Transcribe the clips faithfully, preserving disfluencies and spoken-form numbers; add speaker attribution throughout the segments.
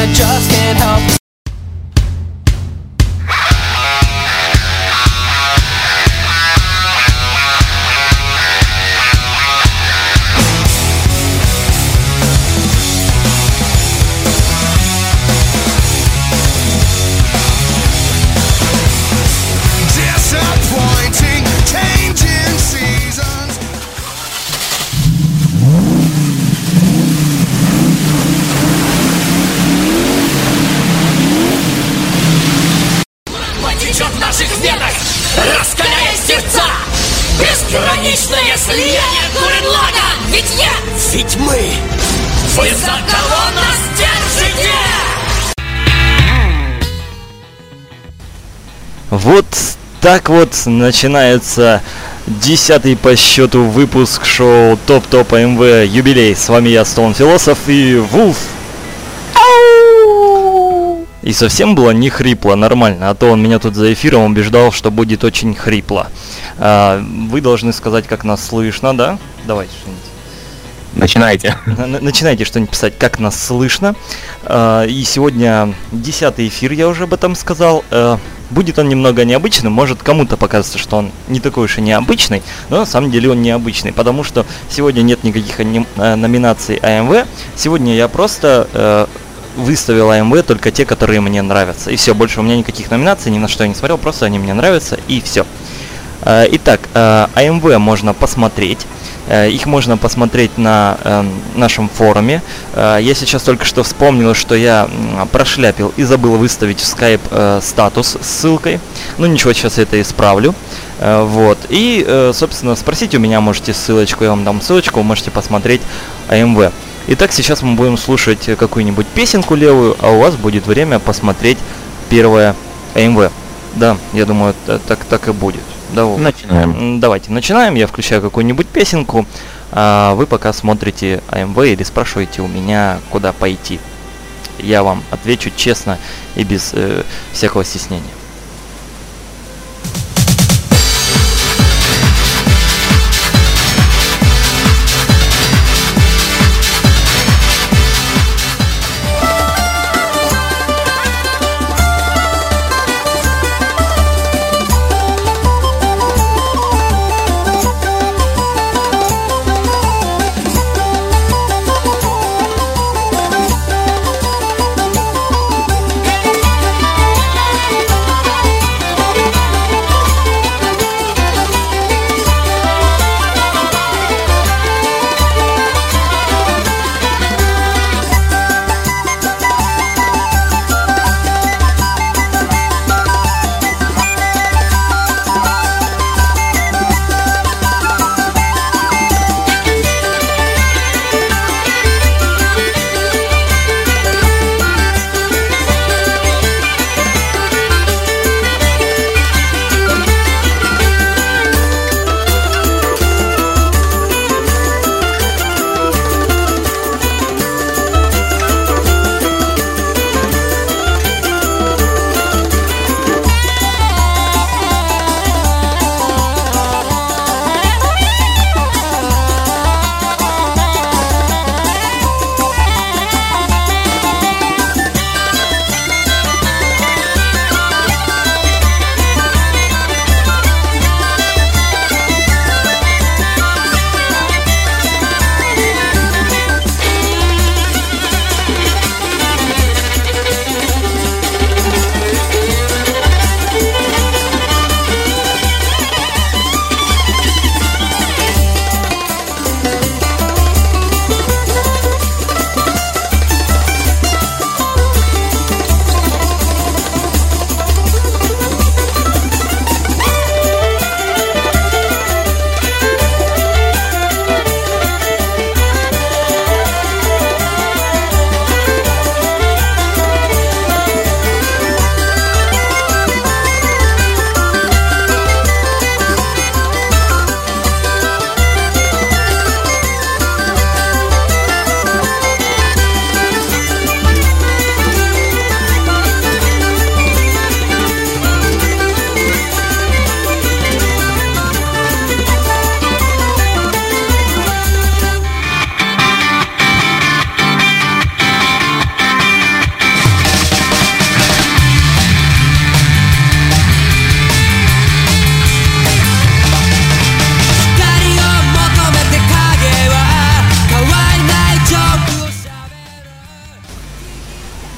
Speaker 1: I just can't help.
Speaker 2: Disappointing, changing seasons.
Speaker 3: Потечет в наших венах, раскаляя сердца. Безграничное слияние Гуррен-Лаганн. Ведь я, ведь мы. Вы за кого нас держите?
Speaker 4: Вот так вот начинается десятый по счету выпуск шоу Топ-Топ АМВ Юбилей. С вами я, Стоун Философ и Вулф. И совсем было не хрипло, нормально, а то он меня тут за эфиром убеждал, что будет очень хрипло. А, вы должны сказать, как нас слышно, да? Давайте что-нибудь.
Speaker 5: Начинайте.
Speaker 4: Начинайте что-нибудь писать, как нас слышно. И сегодня десятый эфир, я уже об этом сказал. Будет он немного необычным, может кому-то покажется, что он не такой уж и необычный, но на самом деле он необычный, потому что сегодня нет никаких номинаций АМВ. Сегодня я просто выставил АМВ только те, которые мне нравятся. И все, больше у меня никаких номинаций, ни на что я не смотрел, просто они мне нравятся, и все. Итак, АМВ можно посмотреть. Их можно посмотреть на э, нашем форуме. Э, я сейчас только что вспомнил, что я э, прошляпил и забыл выставить в Skype э, статус с ссылкой. Ну ничего, сейчас я это исправлю. Э, вот. И, э, собственно, спросите у меня, можете ссылочку, я вам дам ссылочку, вы можете посмотреть АМВ. Итак, сейчас мы будем слушать какую-нибудь песенку левую, а у вас будет время посмотреть первое АМВ. Да, я думаю, так, так и будет. Да,
Speaker 5: начинаем.
Speaker 4: Давайте начинаем. Я включаю какую-нибудь песенку, а вы пока смотрите АМВ или спрашиваете у меня, куда пойти. Я вам отвечу честно и без э, всякого стеснения.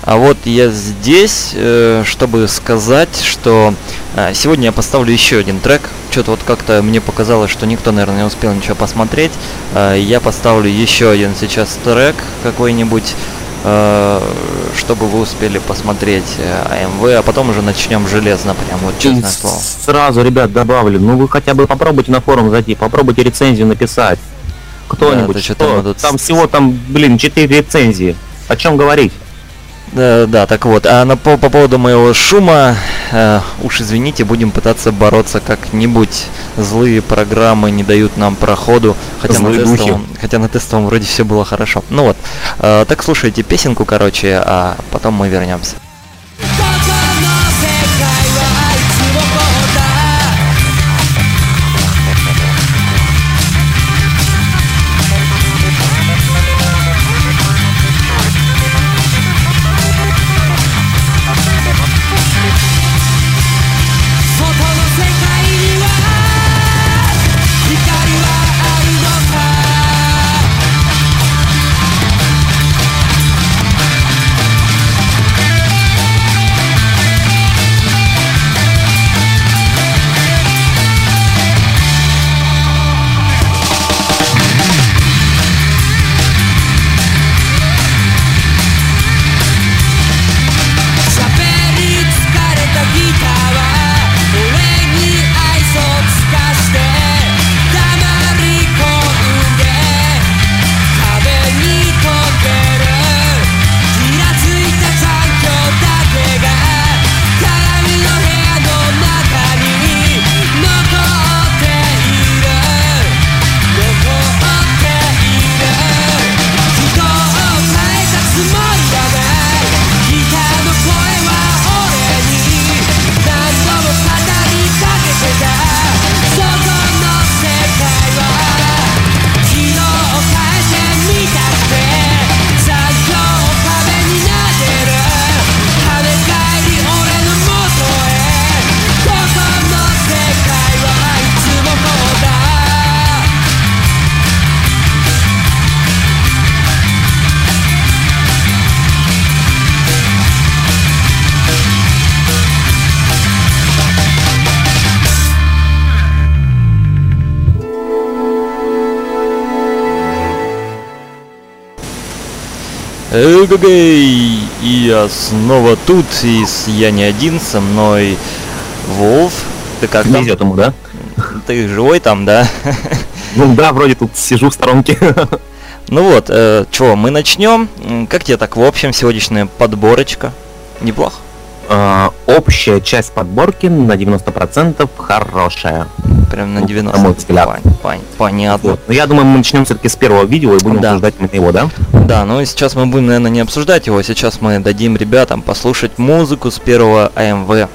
Speaker 4: А вот я здесь, э, чтобы сказать, что э, сегодня я поставлю еще один трек. Что-то вот как-то мне показалось, что никто, наверное, не успел ничего посмотреть. Э, я поставлю еще один сейчас трек какой-нибудь, э, чтобы вы успели посмотреть э, АМВ, а потом уже начнем железно, прям вот честное
Speaker 5: И
Speaker 4: слово.
Speaker 5: Сразу, ребят, добавлю, ну вы хотя бы попробуйте на форум зайти, попробуйте рецензию написать. Кто-нибудь,
Speaker 4: Да,
Speaker 5: что?
Speaker 4: что-то мы тут
Speaker 5: Там
Speaker 4: с-
Speaker 5: всего там, блин, четыре рецензии. О чем говорить?
Speaker 4: Да, да, так вот, а на, по, по поводу моего шума, э, уж извините, будем пытаться бороться как-нибудь. Злые программы не дают нам проходу, хотя на,
Speaker 5: Злые духи.
Speaker 4: тестовом, хотя на тестовом вроде все было хорошо. Ну вот, э, так слушайте песенку, короче, а потом мы вернемся.
Speaker 3: ここの世界はいつもこうだ 外の世界には光はあるのか 喋り疲れたギターは俺に愛想つかして黙り込んで壁に飛んでるギラついた残響だけが鏡の部屋の中に残っている残っている人を変えたつもりだね ギターの声は俺に何度も語りかけてたそこの世界は昨日を変えてみたって残響を壁になでる跳ね返り俺の元へここの世界はいつもこうだ
Speaker 4: Эгэгэй, и я снова тут, и с- я не один, со мной Волф. Ты как там?
Speaker 5: Везет ему, да?
Speaker 4: Ты живой там, да?
Speaker 5: Ну да, вроде тут сижу в сторонке.
Speaker 4: Ну вот, э, чё, мы начнем. М, Как тебе так в общем сегодняшняя подборочка? Неплохо?
Speaker 5: А, Общая часть подборки на девяносто процентов хорошая.
Speaker 4: Прям на
Speaker 5: Ну,
Speaker 4: девяносто.
Speaker 5: на мой взгляд.
Speaker 4: Пон- пон- Понятно.
Speaker 5: Вот. Но я думаю, мы начнем все-таки с первого видео и будем
Speaker 4: Да.
Speaker 5: обсуждать именно его, да?
Speaker 4: Да, ну и сейчас мы будем, наверное, не обсуждать его. Сейчас мы дадим ребятам послушать музыку с первого АМВ.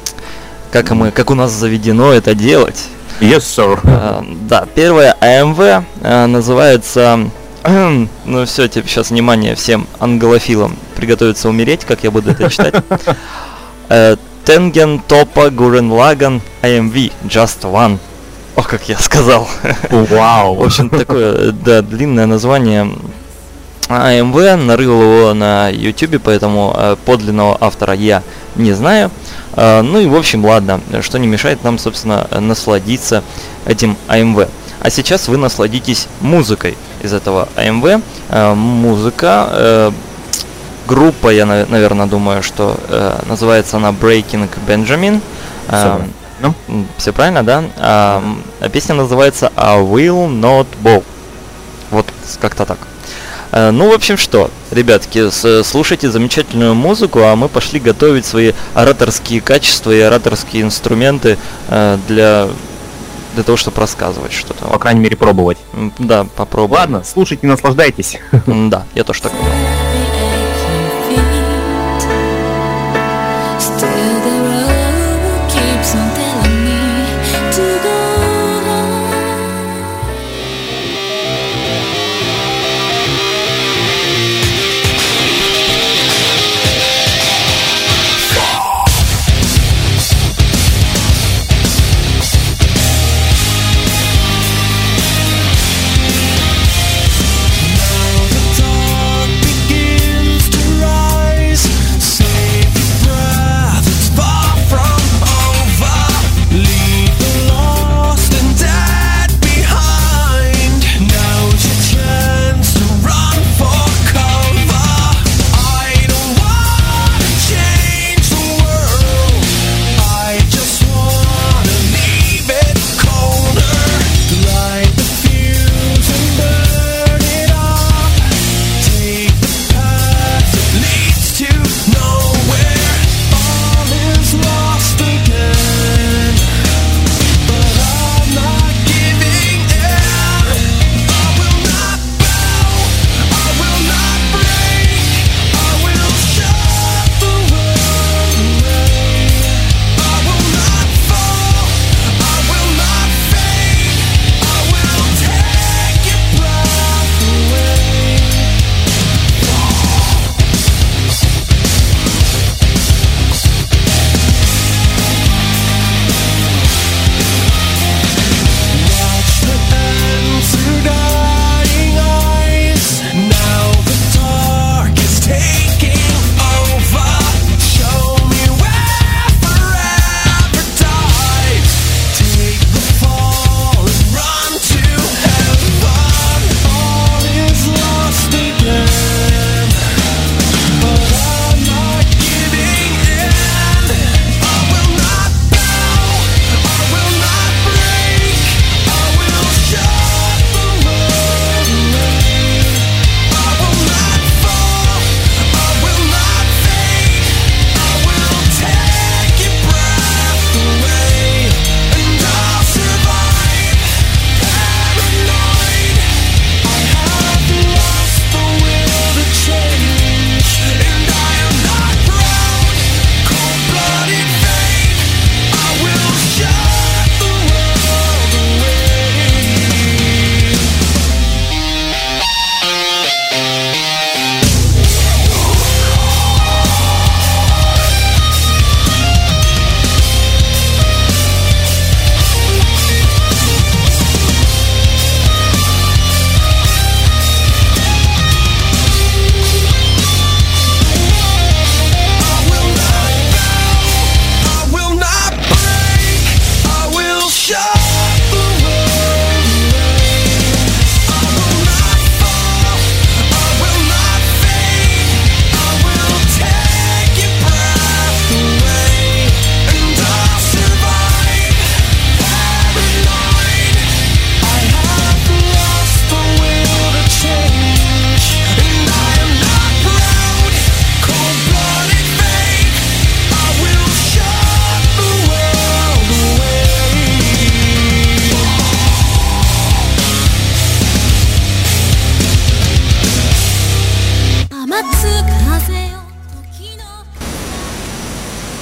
Speaker 4: Как мы, как у нас заведено это делать.
Speaker 5: Yes, sir.
Speaker 4: Э, Да, первое АМВ э, называется... Ну все, теперь сейчас внимание всем англофилам. Приготовиться умереть, как я буду это читать. Э, Tengen Toppa Gurren Lagann АМВ Just One. О, как я сказал.
Speaker 5: Вау.
Speaker 4: В общем, такое, да, длинное название АМВ. Нарыл его на ютубе, поэтому э, подлинного автора я не знаю. Э, ну и, в общем, ладно, что не мешает нам, собственно, насладиться этим АМВ. А сейчас вы насладитесь музыкой из этого АМВ. Э, музыка, э, группа, я, на- наверное, думаю, что э, называется она Breaking Benjamin. Э,
Speaker 5: Ну?
Speaker 4: все правильно, да? А, м, а песня называется I Will Not Bow. Вот как-то так. Э, ну, в общем, что, ребятки, с- слушайте замечательную музыку, а мы пошли готовить свои ораторские качества и ораторские инструменты э, для, для того, чтобы рассказывать что-то.
Speaker 5: По крайней мере, пробовать.
Speaker 4: М, Да, попробуем.
Speaker 5: Ладно, слушайте, наслаждайтесь.
Speaker 4: М, Да, я тоже так думаю.
Speaker 1: Still the road keeps on telling me to go on.
Speaker 2: The talk begins.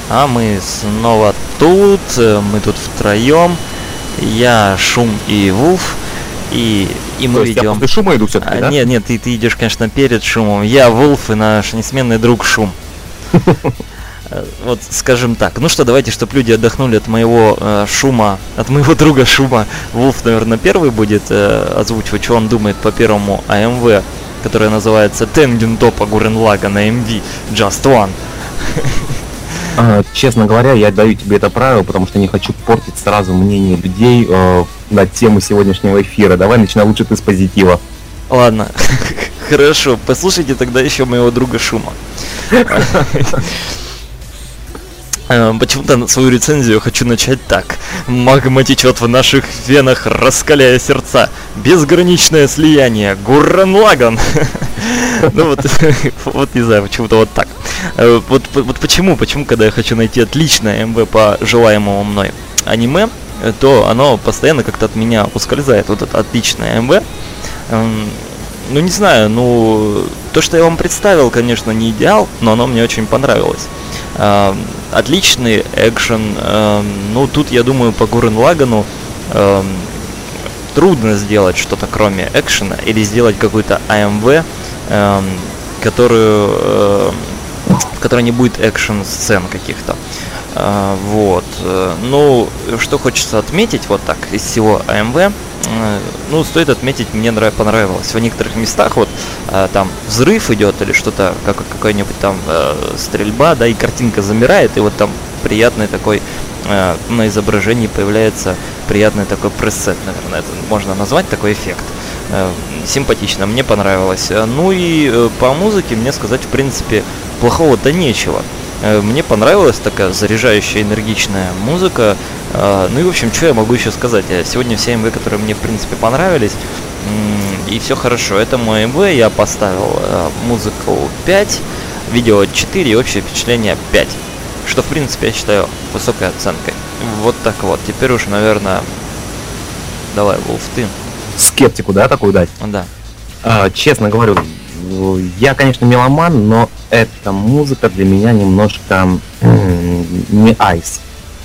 Speaker 4: А мы снова тут, э, мы тут втроем. Я, Шум и Вулф. И, и мы
Speaker 5: То есть я
Speaker 4: ведем.
Speaker 5: после шума иду все-таки,
Speaker 4: А,
Speaker 5: да?
Speaker 4: Нет, нет, ты, ты идешь, конечно, перед Шумом. Я Вулф и наш несменный друг Шум. Э, Вот, скажем так. Ну что, давайте, чтобы люди отдохнули от моего э, шума, от моего друга Шума. Вулф, наверное, первый будет э, озвучивать, что он думает по первому АМВ, которое называется Tengen Toppa Gurren Lagann эй эм ви Just One.
Speaker 5: А, честно говоря, я даю тебе это правило, потому что не хочу портить сразу мнение людей э, на тему сегодняшнего эфира. Давай начинай лучше ты с позитива.
Speaker 4: Ладно, хорошо, послушайте тогда еще моего друга Шума. Э, Почему-то свою рецензию хочу начать так. Магма течет в наших венах, раскаляя сердца. Безграничное слияние. Гуррен Лаганн. Ну вот, вот не знаю, почему-то вот так. Э, Вот, вот почему, почему, когда я хочу найти отличное МВ по желаемому мной аниме, э, то оно постоянно как-то от меня ускользает. Вот это отличное МВ. Эм, Ну не знаю, ну то, что я вам представил, конечно, не идеал, но оно мне очень понравилось. Эм, Отличный экшен. эм, Ну тут, я думаю, по Гуррен Лаганну эм, трудно сделать что-то кроме экшена или сделать какую-то АМВ, эм, которую, э, в которой не будет экшен-сцен каких-то. Э, вот. э, Ну, что хочется отметить, вот так, из всего АМВ, э, ну, стоит отметить, мне нрав- понравилось. В некоторых местах вот э, там взрыв идет или что-то, как какая-нибудь там э, стрельба, да, и картинка замирает, и вот там приятный такой э, на изображении появляется приятный такой пресет, наверное, это можно назвать такой эффект. Э, Симпатично, мне понравилось. Э, Ну и э, по музыке мне сказать, в принципе, плохого-то нечего. Э, Мне понравилась такая заряжающая, энергичная музыка. Э, Ну и, в общем, что я могу еще сказать? Э, Сегодня все МВ, которые мне, в принципе, понравились, м, и все хорошо. Это мой МВ, я поставил э, музыку пять, видео четыре и общее впечатление пять. Что, в принципе, я считаю высокой оценкой. Вот так вот. Теперь уж, наверное, давай, Вулф, ты.
Speaker 5: Скептику, да, такую дать?
Speaker 4: Да.
Speaker 5: А, честно говорю, э, я, конечно, меломан, но эта музыка для меня немножко м, не айс.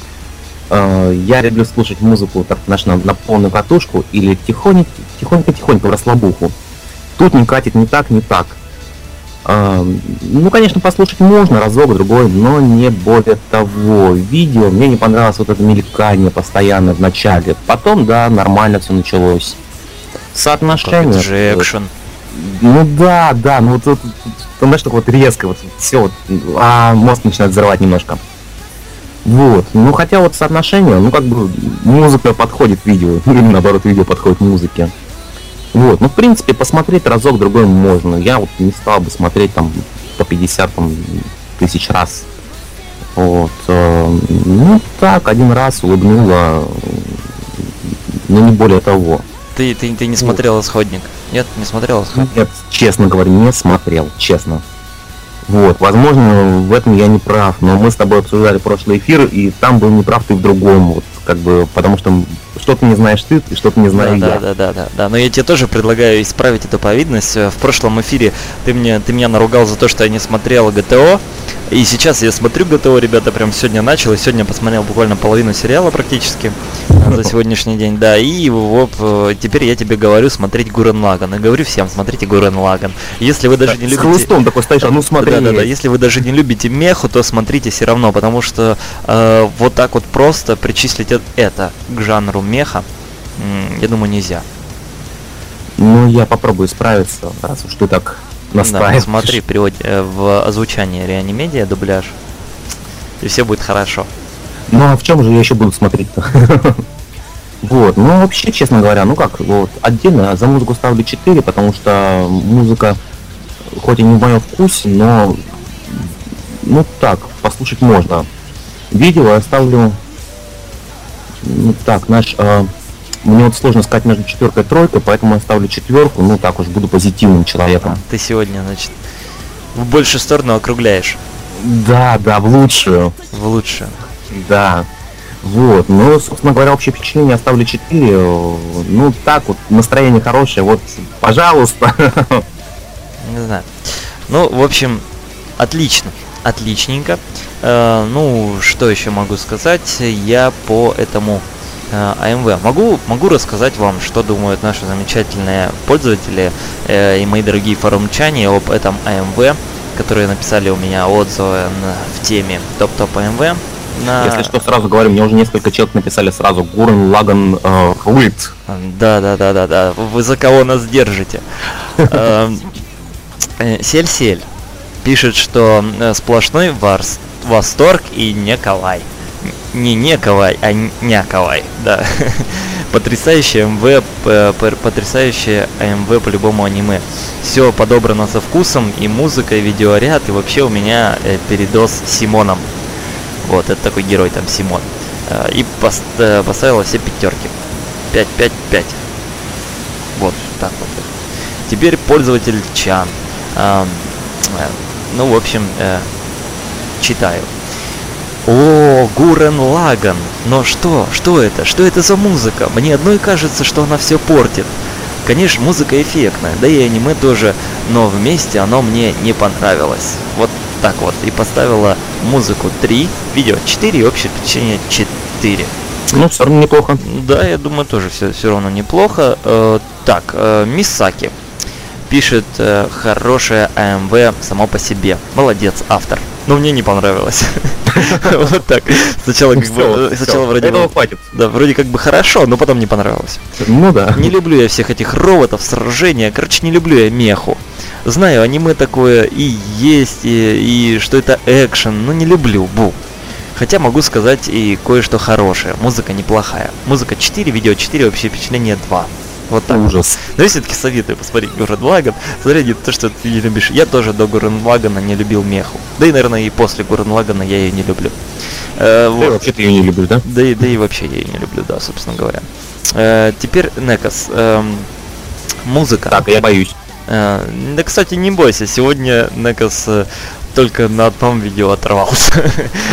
Speaker 5: Э, Я люблю слушать музыку так, знаешь, на, на полную катушку или тихонько, тихонько-тихонько в расслабуху. Тут не катит ни так, ни так. Э, Ну, конечно, послушать можно разок, другой, но не более того. Видео, мне не понравилось вот это мелькание постоянно в начале. Потом, да, нормально все началось. Соотношение.
Speaker 4: Это же экшен.
Speaker 5: Ну да, да, ну вот тут, ты знаешь, так вот резко, вот все, вот, а мозг начинает взрывать немножко. Вот, ну хотя вот соотношение, ну как бы музыка подходит видео, или наоборот видео подходит музыке. Вот, ну в принципе посмотреть разок другой можно. Я вот не стал бы смотреть там по пятьдесят там, тысяч раз. Вот, э, ну так, один раз улыбнуло, но не более того.
Speaker 4: Ты, ты, ты не смотрел «Исходник»? Нет, не смотрел «Исходник»?
Speaker 5: Нет, честно говоря, не смотрел, честно. Вот, возможно, в этом я не прав, но мы с тобой обсуждали прошлый эфир, и там был не прав ты в другом, вот, как бы, потому что что-то не знаешь ты, и что-то не знаю
Speaker 4: да,
Speaker 5: я.
Speaker 4: да, да, да, да, да. Но я тебе тоже предлагаю исправить эту повидность. В прошлом эфире ты мне, ты меня наругал за то, что я не смотрел ГТО. И сейчас я смотрю ГТО, ребята, прям сегодня начал. И сегодня посмотрел буквально половину сериала практически за сегодняшний день. Да, и вот теперь я тебе говорю смотреть Гуррен Лаганн. И говорю всем, смотрите Гуррен Лаганн. Если вы даже
Speaker 5: Да,
Speaker 4: не
Speaker 5: с
Speaker 4: любите...
Speaker 5: хлыстом такой стоишь, а ну смотри.
Speaker 4: Да, да, да. Если вы даже не любите меху, то смотрите все равно, потому что э, вот так вот просто причислить э- это к жанру меха, м, я думаю, нельзя.
Speaker 5: Ну, я попробую справиться, раз уж ты так
Speaker 4: Да,
Speaker 5: настаиваешь.
Speaker 4: смотри, перевод э, в озвучание Реанимедиа, дубляж, и все будет хорошо.
Speaker 5: Ну, а в чем же я еще буду смотреть-то? Вот, ну вообще, честно говоря, ну как, вот, отдельно за музыку ставлю четыре, потому что музыка, хоть и не в моем вкусе, но, ну так, послушать можно. Видео я ставлю, ну так, знаешь, э, мне вот сложно сказать между четверкой и тройкой, поэтому я ставлю четверку, ну так уж буду позитивным человеком.
Speaker 4: Ты сегодня, значит, в большую сторону округляешь,
Speaker 5: Да, да, в лучшую,
Speaker 4: в лучшую.
Speaker 5: да. Вот, ну, собственно говоря, общее впечатление оставлю четыре. Ну, так вот, настроение хорошее, вот, пожалуйста.
Speaker 4: Не знаю. Ну, в общем, отлично. отличненько. Э, ну, что еще могу сказать я по этому э, эй эм ви? Могу, могу рассказать вам, что думают наши замечательные пользователи э, и мои дорогие форумчане об этом эй эм ви, которые написали у меня отзывы на, в теме топ-топ эй эм ви. На...
Speaker 5: Если что, сразу говорю, мне уже несколько человек написали сразу Гурен Лаган э, рулит.
Speaker 4: Да, да, да, да, да. Вы за кого нас держите? Сель-сель пишет, что сплошной восторг и не кавай. Не не кавай, а не кавай, да. Потрясающее эм ви, потрясающее эм ви по-любому аниме. Все подобрано со вкусом, и музыка, и видеоряд, и вообще у меня передоз Симоном. Вот, это такой герой там, Симон. И пост, поставила все пятерки. пять, пять, пять. Вот, так вот. Теперь пользователь Чан. А, ну, в общем, э, читаю. О, Гурен Лаган. Но что? Что это? Что это за музыка? Мне одной кажется, что она все портит. Конечно, музыка эффектная, да и аниме тоже, но вместе оно мне не понравилось. Вот так вот. И поставила музыку три, видео четыре и общее впечатление четыре.
Speaker 5: Ну, все равно неплохо.
Speaker 4: Да, я думаю, тоже все, все равно неплохо. Э, так, э, Мисаки пишет, э, хорошее эй эм ви само по себе. Молодец, автор. Но мне не понравилось. Вот так. Сначала как бы... Сначала вроде...
Speaker 5: Этого хватит.
Speaker 4: Да, вроде как бы хорошо, но потом не понравилось.
Speaker 5: Ну да.
Speaker 4: Не люблю я всех этих роботов, сражения. Короче, не люблю я меху. Знаю, аниме такое и есть, и, и что это экшен, но не люблю, бу. Хотя могу сказать и кое-что хорошее. Музыка неплохая. Музыка четыре, видео четыре, общее впечатление два. Вот так.
Speaker 5: Ужас.
Speaker 4: Но я все-таки советую посмотреть Гурен Лаган. Смотри, не то, что ты не любишь. Я тоже до Гурен Лагана не любил меху. Да и, наверное, и после Гурен Лагана я ее не люблю. Э,
Speaker 5: вот. Да, вообще ты ее не любишь, да?
Speaker 4: Да и, да и вообще я ее не люблю, да, собственно говоря. Э, теперь Некос. Э, музыка.
Speaker 5: Так, я боюсь.
Speaker 4: Э, да, кстати, не бойся. Сегодня Некос э, только на одном видео оторвался.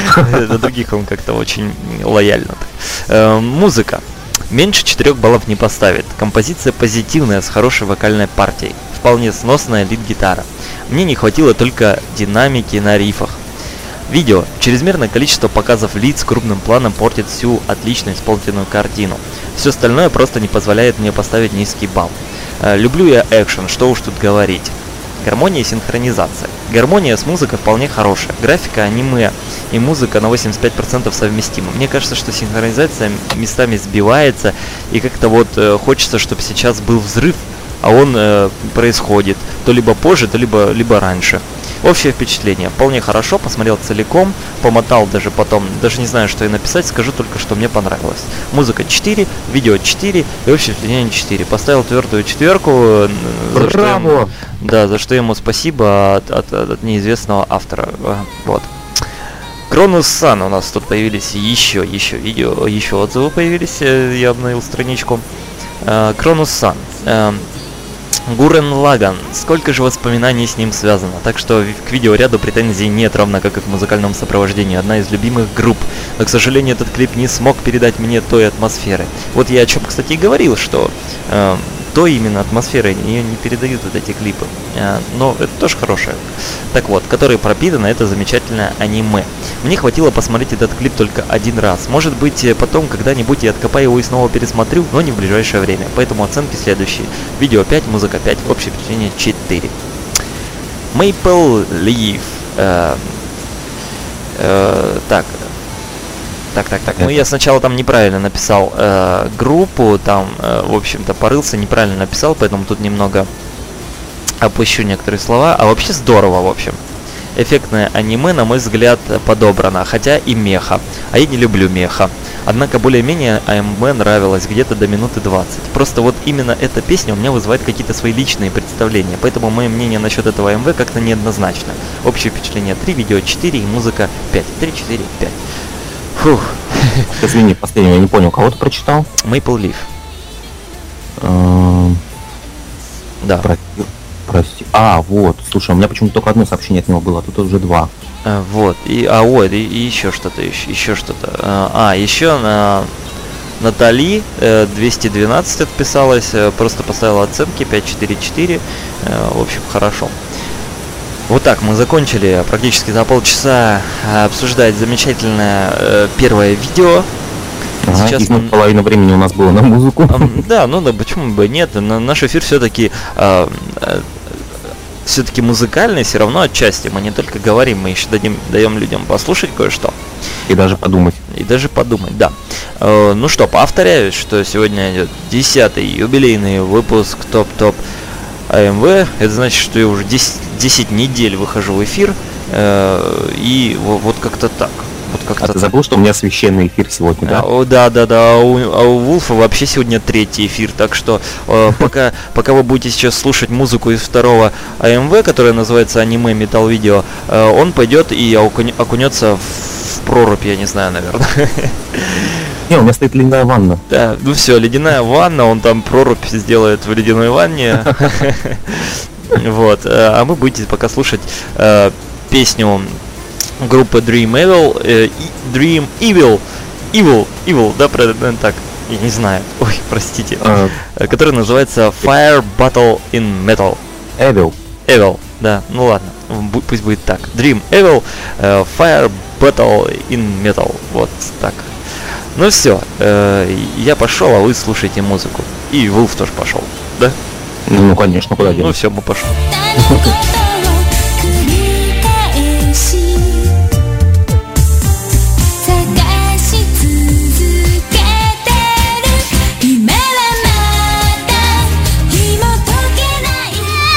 Speaker 4: До других он как-то очень лояльно. Э, музыка. Меньше четырех баллов не поставит. Композиция позитивная, с хорошей вокальной партией. Вполне сносная лид-гитара. Мне не хватило только динамики на рифах. Видео. Чрезмерное количество показов лиц крупным планом портит всю отлично исполненную картину. Все остальное просто не позволяет мне поставить низкий балл. Э, люблю я экшен, что уж тут говорить. Гармония и синхронизация. Гармония с музыкой вполне хорошая. Графика, аниме и музыка на восемьдесят пять процентов совместимы. Мне кажется, что синхронизация местами сбивается, и как-то вот э, хочется, чтобы сейчас был взрыв, а он э, происходит то либо позже, то либо, либо раньше. Общее впечатление. Вполне хорошо, посмотрел целиком, помотал даже потом, даже не знаю, что и написать, скажу только, что мне понравилось. Музыка четыре, видео четыре и общее впечатление четыре. Поставил твердую четверку. За что ему, да, за что ему спасибо от, от, от неизвестного автора. Вот. Кронус Сан у нас тут появились еще, еще видео, еще отзывы появились, я обновил страничку. Кронус Сан. Гурен Лаган. Сколько же воспоминаний с ним связано. Так что к видеоряду претензий нет, равно как и к музыкальному сопровождению. Одна из любимых групп. Но, к сожалению, этот клип не смог передать мне той атмосферы. Вот я о чем, кстати, и говорил, что э, той именно атмосферы ее не передают вот эти клипы. Э, но это тоже хорошее. Так вот, который пропитано, это замечательное аниме. Мне хватило посмотреть этот клип только один раз. Может быть, потом когда-нибудь я откопаю его и снова пересмотрю, но не в ближайшее время. Поэтому оценки следующие. Видео пять, музыка пять, общее впечатление четыре. Maple Leaf. Э, э, так. Так, так, так. Ну, я сначала там неправильно написал э, группу, там, э, в общем-то, порылся, неправильно написал, поэтому тут немного опущу некоторые слова. А вообще здорово, в общем. Эффектное аниме, на мой взгляд, подобрано, хотя и меха. А я не люблю меха. Однако более-менее эй эм ви нравилось где-то до минуты двадцать. Просто вот именно эта песня у меня вызывает какие-то свои личные представления. Поэтому мое мнение насчет этого эй эм ви как-то неоднозначно. Общее впечатление три, видео четыре и музыка пять. три, четыре, пять. Фух.
Speaker 5: Извини, последнего я не понял, кого ты прочитал?
Speaker 4: Maple Leaf. Да.
Speaker 5: Прости. А, вот, слушай, у меня почему-то только одно сообщение от него было, а тут уже два.
Speaker 4: А, вот, и, а, ой, и, и еще что-то, еще, еще что-то. А, еще на Натали двести двенадцать отписалась, просто поставила оценки пять, четыре, четыре. В общем, хорошо. Вот так мы закончили практически за полчаса обсуждать замечательное э, первое видео.
Speaker 5: Ага,
Speaker 4: Сейчас
Speaker 5: и ну, половина времени у нас было на музыку.
Speaker 4: Эм, Да, ну да, почему бы нет? На- Наш эфир все-таки все-таки музыкальный, все равно отчасти. Мы не только говорим, мы еще дадим, даем людям послушать кое-что.
Speaker 5: И даже подумать.
Speaker 4: И даже подумать, да. Э, Ну что, повторяюсь, что сегодня идет десятый юбилейный выпуск Топ-Топ АМВ. Это значит, что я уже десять, десять недель выхожу в эфир. э, И во- вот как-то так. Вот как-то
Speaker 5: А ты
Speaker 4: так.
Speaker 5: забыл, что у меня священный эфир сегодня,
Speaker 4: А,
Speaker 5: да?
Speaker 4: о, да, да, да. А у, а у Вулфа вообще сегодня третий эфир, так что э, пока, пока вы будете сейчас слушать музыку из второго АМВ, которая называется аниме Metal Video, э, он пойдет и окуне- окунется в, в прорубь, я не знаю, наверное.
Speaker 5: Не, у меня стоит ледяная ванна.
Speaker 4: Да, ну все, ледяная ванна, он там прорубь сделает в ледяной ванне. Вот, э, а вы будете пока слушать э, песню группы Dream Evil, э, и- Dream Evil, Evil, Evil, да, правильно так, я не знаю, ой, простите,
Speaker 5: А,
Speaker 4: э, которая называется Fire Battle in Metal.
Speaker 5: Evil.
Speaker 4: Evil, да, ну ладно, бу- пусть будет так. Dream Evil, э, Fire Battle in Metal, вот так. Ну все, я пошел, а вы слушайте музыку. И Вулф тоже пошел, да?
Speaker 5: Ну, конечно, куда
Speaker 4: Ну
Speaker 5: денешь.
Speaker 4: все, мы пошли.
Speaker 1: たのことを繰り返し探し続けてる夢はまだ紐解けない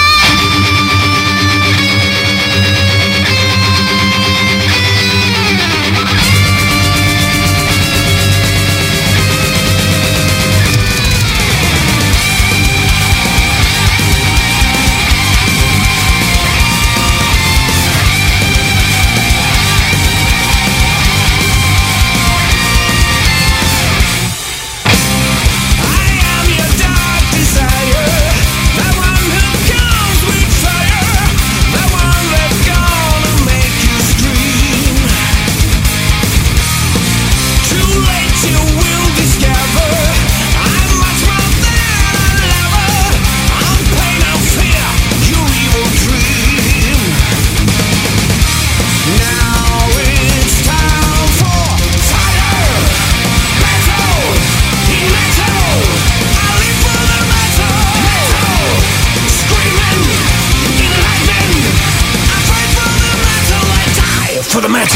Speaker 3: For the metal.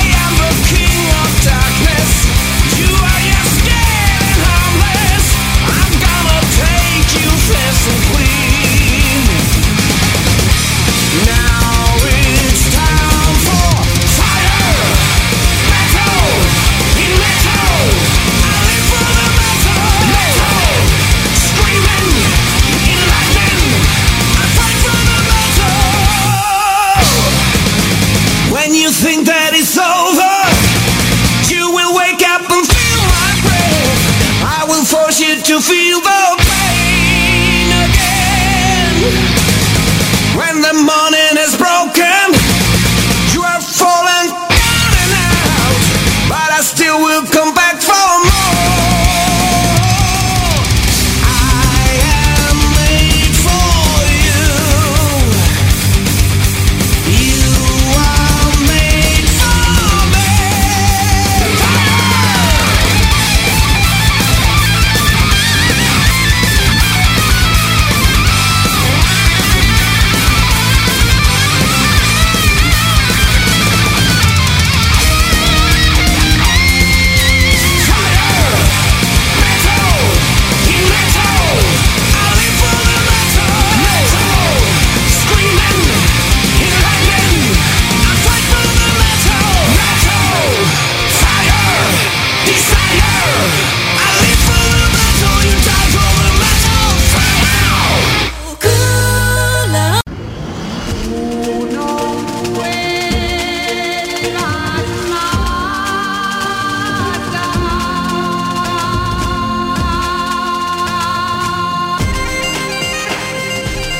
Speaker 3: I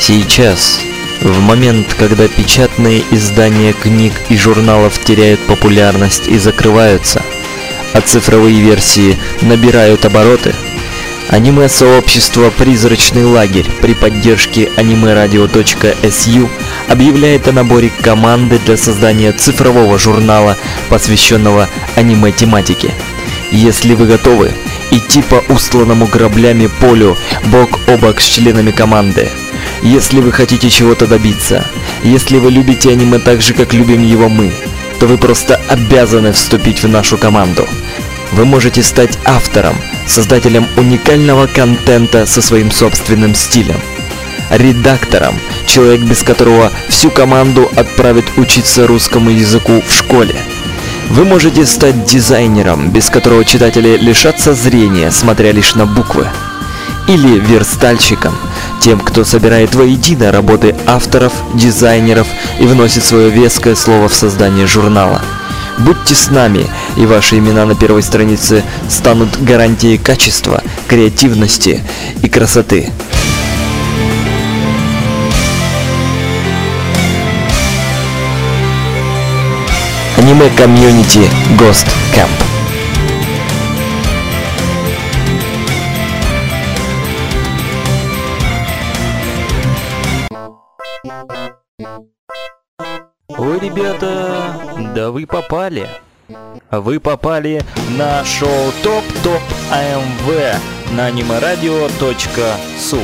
Speaker 4: Сейчас, в момент, когда печатные издания книг и журналов теряют популярность и закрываются, а цифровые версии набирают обороты, аниме-сообщество «Призрачный лагерь» при поддержке анимерадио точка эс ю объявляет о наборе команды для создания цифрового журнала, посвященного аниме-тематике. Если вы готовы идти по устланному граблями полю бок о бок с членами команды, если вы хотите чего-то добиться, если вы любите аниме так же, как любим его мы, то вы просто обязаны вступить в нашу команду. Вы можете стать автором, создателем уникального контента со своим собственным стилем, редактором, человек, без которого всю команду отправят учиться русскому языку в школе. Вы можете стать дизайнером, без которого читатели лишатся зрения, смотря лишь на буквы. Или верстальщиком, тем, кто собирает воедино работы авторов, дизайнеров и вносит свое веское слово в создание журнала. Будьте с нами, и ваши имена на первой странице станут гарантией качества, креативности и красоты. Аниме-комьюнити Ghost Camp. Ой, ребята, да вы попали. Вы попали на шоу Топ-Топ АМВ на анимерадио точка су.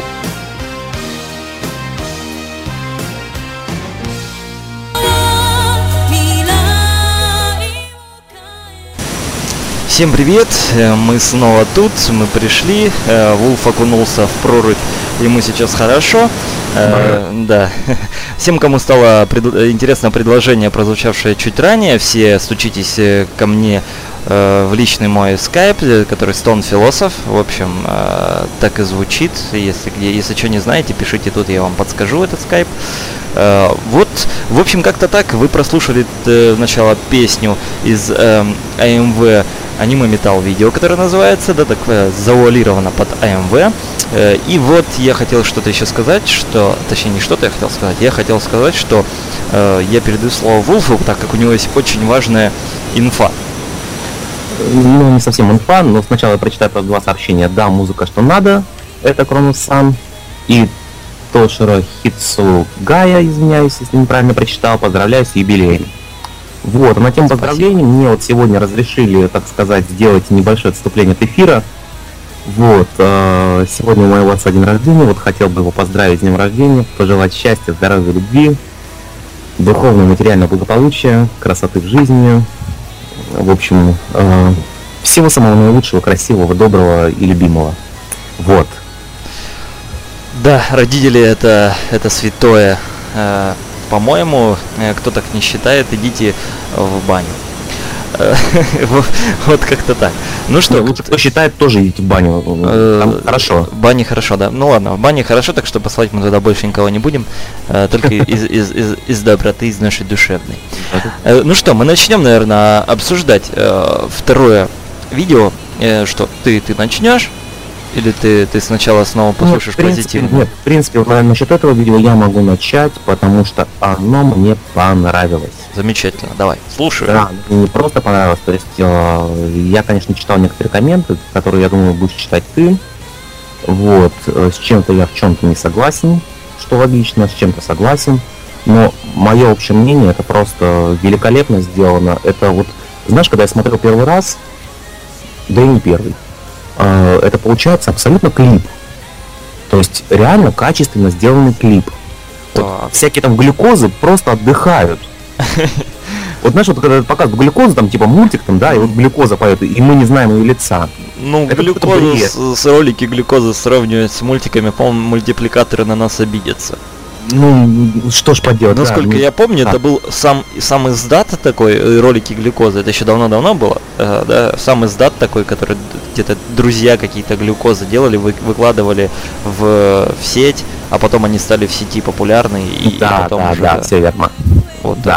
Speaker 4: Всем привет, мы снова тут, мы пришли, Вулф окунулся в прорубь, ему сейчас хорошо. Э, да. Всем, кому стало пред... интересно предложение, прозвучавшее чуть ранее, все стучитесь ко мне э, в личный мой скайп, который Stone Philosoph. В общем, э, так и звучит. Если, если что не знаете, пишите тут, я вам подскажу этот скайп. Э, вот, в общем, как-то так. Вы прослушали э, сначала песню из э, АМВ аниме металл видео, которое называется, да, так э, завуалировано под АМВ. Э, и вот я хотел что-то еще сказать, что, точнее не что-то я хотел сказать, я хотел сказать, что э, я передаю слово Вулфу, так как у него есть очень важная инфа.
Speaker 5: Ну, не совсем инфа, но сначала я прочитаю про два сообщения. Да, музыка что надо, это Кронус-сан. И Тоширо Хицугая, извиняюсь, если неправильно прочитал, поздравляю с юбилеем. Вот, а на тему поздравлений мне вот сегодня разрешили, так сказать, сделать небольшое отступление от эфира. Вот, э, сегодня у моего отца день рождения, вот хотел бы его поздравить с днем рождения, пожелать счастья, здоровья, любви, духовного и материального благополучия, красоты в жизни, в общем, э, всего самого наилучшего, красивого, доброго и любимого. Вот.
Speaker 4: Да, родители это, это святое. Э, по-моему, э, кто так не считает, идите в баню. Вот как-то так. Ну что,
Speaker 5: кто считает, тоже идите в баню. Там хорошо.
Speaker 4: В бане хорошо, да. Ну ладно, в бане хорошо, так что послать мы туда больше никого не будем. Только из, из, из, из доброты, из нашей душевной. Ну что, мы начнем, наверное, обсуждать второе видео. Что, ты, ты начнешь? Или ты, ты сначала снова послушаешь
Speaker 5: ну,
Speaker 4: позитивно?
Speaker 5: Нет, в принципе, насчет этого видео я могу начать, потому что оно мне понравилось.
Speaker 4: Замечательно, давай, слушаю.
Speaker 5: Да, не просто понравилось, то есть э, я, конечно, читал некоторые комменты, которые, я думаю, будешь читать ты. Вот, э, с чем-то я в чем-то не согласен, что логично, с чем-то согласен. Но мое общее мнение, это просто великолепно сделано. Это вот, знаешь, когда я смотрел первый раз, да и не первый, это получается абсолютно клип. То есть реально качественно сделанный клип. Вот всякие там глюкозы просто отдыхают. Вот знаешь, вот когда показывают глюкозу, там типа мультик там, да, и вот глюкоза поет, и мы не знаем ее лица.
Speaker 4: Ну, это глюкозу, с, с ролики глюкозы сравнивать с мультиками, по-моему, мультипликаторы на нас обидятся.
Speaker 5: Ну, что ж поделать.
Speaker 4: Насколько
Speaker 5: да,
Speaker 4: я помню,
Speaker 5: да.
Speaker 4: это был сам, сам издат такой, ролики глюкозы, это еще давно-давно было, э, да, сам издат такой, который где-то друзья какие-то глюкозы делали, вы, выкладывали в, в сеть, а потом они стали в сети популярны. И,
Speaker 5: да,
Speaker 4: и потом
Speaker 5: да,
Speaker 4: уже,
Speaker 5: да, все верно.
Speaker 4: Вот
Speaker 5: да.
Speaker 4: так.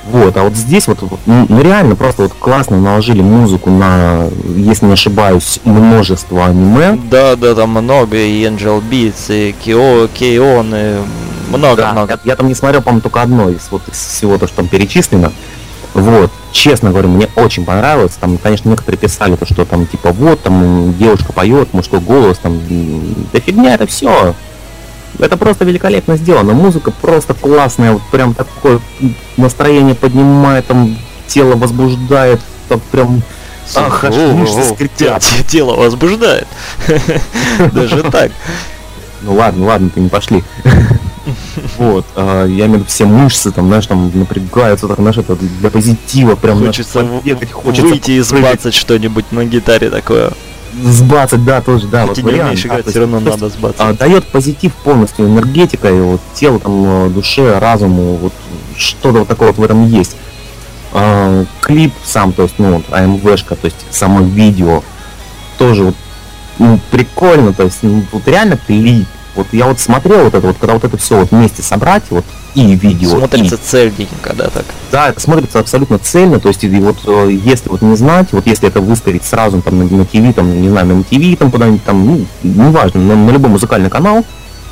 Speaker 5: Вот, а вот здесь вот, вот, ну ну, реально просто вот классно наложили музыку на, если не ошибаюсь, множество аниме.
Speaker 4: Да, да, там много, и Angel Beats, и Kyo, K-On, и
Speaker 5: Да,
Speaker 4: много-много.
Speaker 5: я, я там не смотрел, по-моему, только одно из вот из всего то, что там перечислено. Вот, честно говорю, мне очень понравилось. Там, конечно, некоторые писали то, что там типа вот, там девушка поет, мужской голос, там, м, да фигня, это все. Это просто великолепно сделано. Музыка просто классная, вот прям такое настроение поднимает, там тело возбуждает, там прям ах, аж мышцы скрипят.
Speaker 4: Те- Тело возбуждает. Даже так.
Speaker 5: Ну ладно, ладно, ты не пошли. Вот, а, я имею в виду, все мышцы там, знаешь, там напрягаются, так, знаешь, это для позитива, прям знаешь,
Speaker 4: Хочется в-
Speaker 5: побегать, хочется
Speaker 4: выйти и
Speaker 5: прыгать,
Speaker 4: сбацать что-нибудь на гитаре такое.
Speaker 5: сбацать, да, тоже, да, вот
Speaker 4: Ты не
Speaker 5: вариант,
Speaker 4: умеешь
Speaker 5: да,
Speaker 4: играть,
Speaker 5: то
Speaker 4: все
Speaker 5: есть
Speaker 4: равно
Speaker 5: просто,
Speaker 4: надо сбацать.
Speaker 5: а, дает позитив полностью, энергетика, и вот телу, там, э, душе, разуму, вот что-то вот такое вот в этом есть. А, клип сам, то есть, ну, вот, АМВшка, то есть, само видео, тоже вот, ну, прикольно, то есть, ну, вот реально клип. Вот я вот смотрел вот это вот, когда вот это все вот вместе собрать, вот, и видео,
Speaker 4: Смотрится
Speaker 5: и
Speaker 4: цельненько, да, так.
Speaker 5: да, это смотрится абсолютно цельно, то есть и вот э, если вот не знать, вот если это выставить сразу там на, на ТВ, там, не знаю, на эм ти ви там куда-нибудь там, ну, неважно, на, на любой музыкальный канал,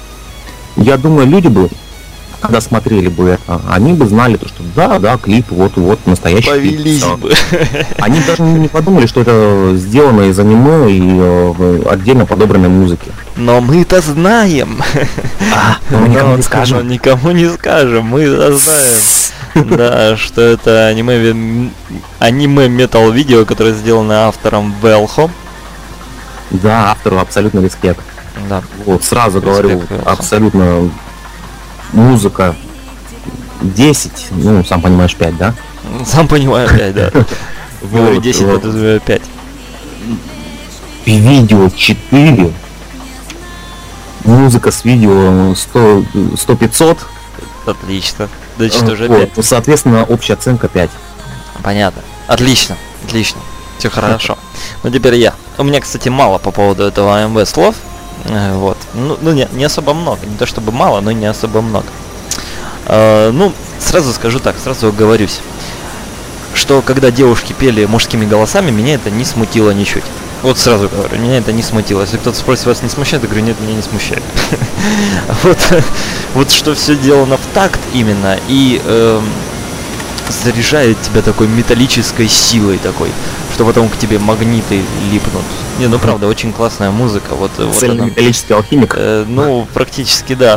Speaker 5: я думаю, люди бы, когда смотрели бы это, они бы знали то, что да, да, клип, вот, вот, настоящий клип,
Speaker 4: Повелись
Speaker 5: всё.
Speaker 4: бы.
Speaker 5: Они даже не подумали, что это сделано из аниме и э, отдельно подобранной музыки.
Speaker 4: Но мы-то знаем.
Speaker 5: А, но мы никому
Speaker 4: Но-
Speaker 5: не скажем.
Speaker 4: но никому не скажем, мы-то знаем. Да, что это аниме ви- аниме метал видео, которое сделано автором Велхо.
Speaker 5: Да, автору абсолютно респект.
Speaker 4: Да.
Speaker 5: Вот, сразу
Speaker 4: Респект,
Speaker 5: говорю,
Speaker 4: Велхо.
Speaker 5: абсолютно музыка десять, ну, сам понимаешь, пять, да?
Speaker 4: Сам понимаю, опять, да. Говорю
Speaker 5: Вот,
Speaker 4: десять,
Speaker 5: вот.
Speaker 4: подразумеваю пять.
Speaker 5: И видео четыре, музыка с видео сто, сто пятьсот.
Speaker 4: Отлично. Значит, уже
Speaker 5: Вот,
Speaker 4: пять.
Speaker 5: ну, соответственно, общая оценка пять.
Speaker 4: Понятно. Отлично, отлично. Все хорошо. Ну теперь я. У меня, кстати, мало по поводу этого АМВ слов. Э, Вот. Ну, ну не, не особо много. Не то чтобы мало, но не особо много. Э, ну, сразу скажу так, сразу оговорюсь. Что когда девушки пели мужскими голосами, меня это не смутило ничуть. Вот сразу говорю, меня это не смутило. Если кто-то спросит, вас не смущает, я говорю, нет, меня не смущает. Вот, вот что все сделано в такт именно и эм, заряжает тебя такой металлической силой такой, что потом к тебе магниты липнут. Не, ну правда, очень классная музыка. Вот, вот
Speaker 5: Цельный
Speaker 4: она.
Speaker 5: металлический алхимик.
Speaker 4: Э, ну, практически да.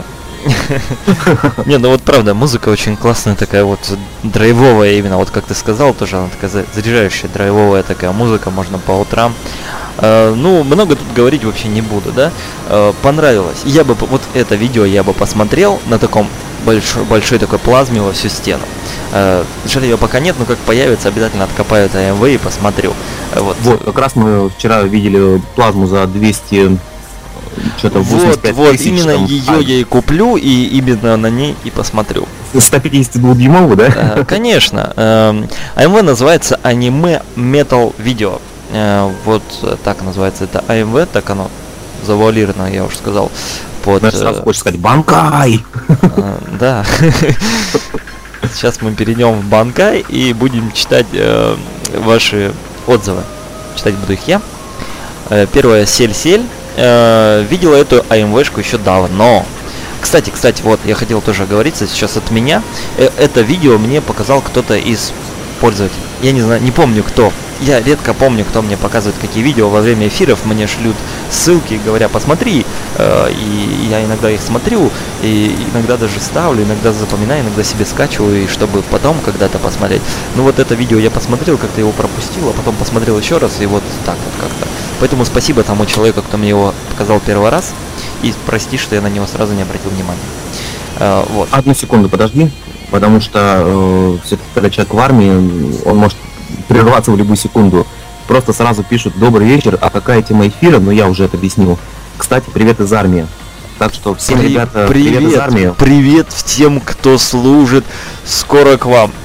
Speaker 4: Не, ну вот правда, музыка очень классная такая вот драйвовая именно, вот как ты сказал, тоже она такая за- заряжающая, драйвовая такая музыка, можно по утрам. Э, ну, много тут говорить вообще не буду, да. Э, понравилось. Я бы, п- вот это видео я бы посмотрел на таком большой, большой такой плазме во всю стену. Э, жаль, ее пока нет, но как появится, обязательно откопаю это АМВ и посмотрю. Э, вот.
Speaker 5: Вот, как раз мы вчера видели плазму за двести, что-то
Speaker 4: Вот,
Speaker 5: восемьдесят пять
Speaker 4: вот,
Speaker 5: тысяч,
Speaker 4: именно
Speaker 5: там,
Speaker 4: ее я и куплю, и именно на ней и посмотрю.
Speaker 5: а, сто пятьдесят дюймовый, да?
Speaker 4: Э, Конечно. эм, АМВ называется аниме Metal Video. Э, Вот э, так называется это АМВ, так оно завуалировано, я уже сказал. Под,
Speaker 5: Знаешь, сразу
Speaker 4: э,
Speaker 5: хочешь сказать «Банкай!»
Speaker 4: э, да. Сейчас мы перейдем в Банкай и будем читать э, ваши отзывы. Читать буду их я. Э, Первое, Сель-Сель. Э, Видела эту АМВшку еще давно. Кстати, кстати, вот, я хотел тоже оговориться сейчас от меня. Э, Это видео мне показал кто-то из пользователей. Я не знаю, не помню кто. Я редко помню, кто мне показывает какие видео во время эфиров. Мне шлют ссылки, говоря, посмотри. Э, И я иногда их смотрю, и иногда даже ставлю, иногда запоминаю, иногда себе скачиваю, и чтобы потом когда-то посмотреть. Ну вот это видео я посмотрел, как-то его пропустил, а потом посмотрел еще раз, и вот так вот как-то. Поэтому спасибо тому человеку, кто мне его показал первый раз. И прости, что я на него сразу не обратил внимания. Э, Вот.
Speaker 5: Одну секунду подожди, потому что э, все-таки когда человек в армии, он может прерваться в любую секунду. Просто сразу пишут «Добрый вечер, а какая тема эфира?» Но я уже это объяснил. Кстати, привет из армии. Так что всем,
Speaker 4: При-
Speaker 5: ребята,
Speaker 4: привет,
Speaker 5: привет из армии.
Speaker 4: привет тем, кто служит. Скоро к вам.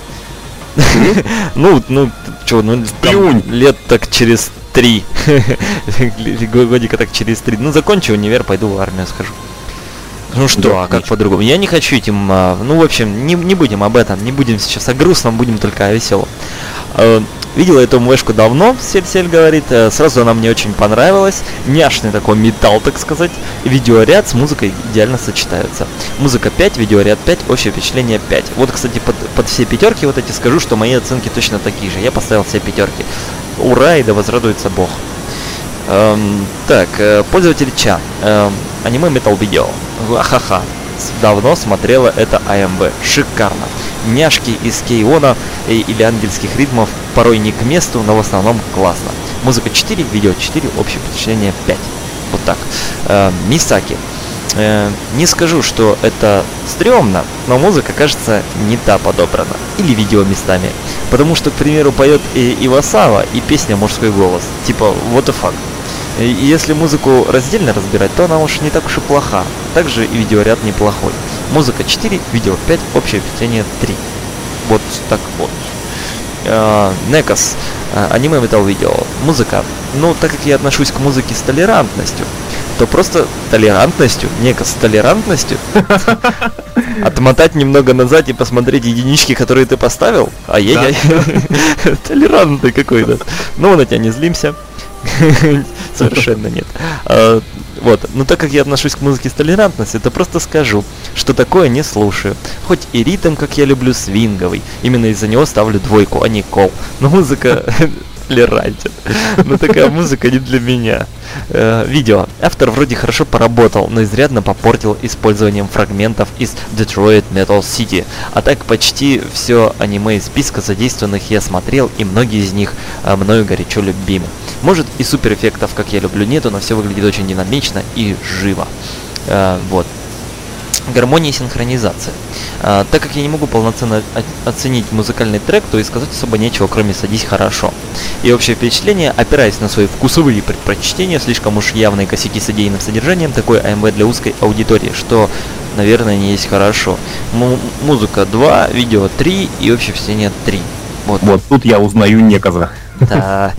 Speaker 4: Ну, ну, что, ну, там
Speaker 5: Плюнь.
Speaker 4: лет так через три. Годика так через три. Ну, закончу универ, пойду в армию схожу. Ну что,
Speaker 5: Да,
Speaker 4: а как
Speaker 5: конечно.
Speaker 4: по-другому? Я не хочу этим... а, Ну, в общем, не, не будем об этом, не будем сейчас о грустном, будем только о веселом. Э, Видел эту мышку давно, Сель-Сель говорит, э, сразу она мне очень понравилась. Няшный такой металл, так сказать. Видеоряд с музыкой идеально сочетаются. Музыка пять, видеоряд пять, общее впечатление пять. Вот, кстати, под, под все пятерки вот эти скажу, что мои оценки точно такие же. Я поставил все пятерки. Ура, и да возрадуется Бог. Эм, так, э, пользователь Ча. Эм, аниме Metal Video. Ха-ха. Давно смотрела это АМВ. Шикарно. Няшки из Кейона и- или ангельских ритмов порой не к месту, но в основном классно. Музыка четыре, видео четыре, общее впечатление пять. Вот так. Э, Мисаки. Э, не скажу, что это стрёмно, но музыка, кажется, не та подобрана. Или видео местами. Потому что, к примеру, поет и Ивасава, и песня «Мужской голос». Типа, what the fuck. И если музыку раздельно разбирать, то она уж не так уж и плоха. Также и видеоряд неплохой. Музыка четыре, видео пять, общее впечатление три. Вот так вот. Некос. Аниме Metal Video. Музыка. Ну, так как я отношусь к музыке с толерантностью, то просто толерантностью, Некос с толерантностью отмотать немного назад и посмотреть единички, которые ты поставил. Ай-яй-яй. Толерантный какой-то. Ну, на тебя не злимся. Совершенно нет. А, вот. Но так как я отношусь к музыке с толерантностью, то просто скажу, что такое не слушаю. Хоть и ритм, как я люблю, свинговый. Именно из-за него ставлю двойку, а не кол. Но музыка толерантен. Но такая музыка не для меня. Э, видео. Автор вроде хорошо поработал, но изрядно попортил использованием фрагментов из Detroit Metal City. А так почти все аниме из списка задействованных я смотрел, и многие из них э, мною горячо любимы. Может и суперэффектов, как я люблю, нету, но все выглядит очень динамично и живо. Э, вот. Гармония и синхронизация. А, так как я не могу полноценно о- оценить музыкальный трек, то и сказать особо нечего, кроме «Садись хорошо». И общее впечатление, опираясь на свои вкусовые предпочтения, слишком уж явные косяки с идейным содержанием, такой АМВ для узкой аудитории, что, наверное, не есть хорошо. М- музыка два, видео три и общее впечатление три. Вот.
Speaker 5: Вот тут я узнаю Неказа.
Speaker 4: Да.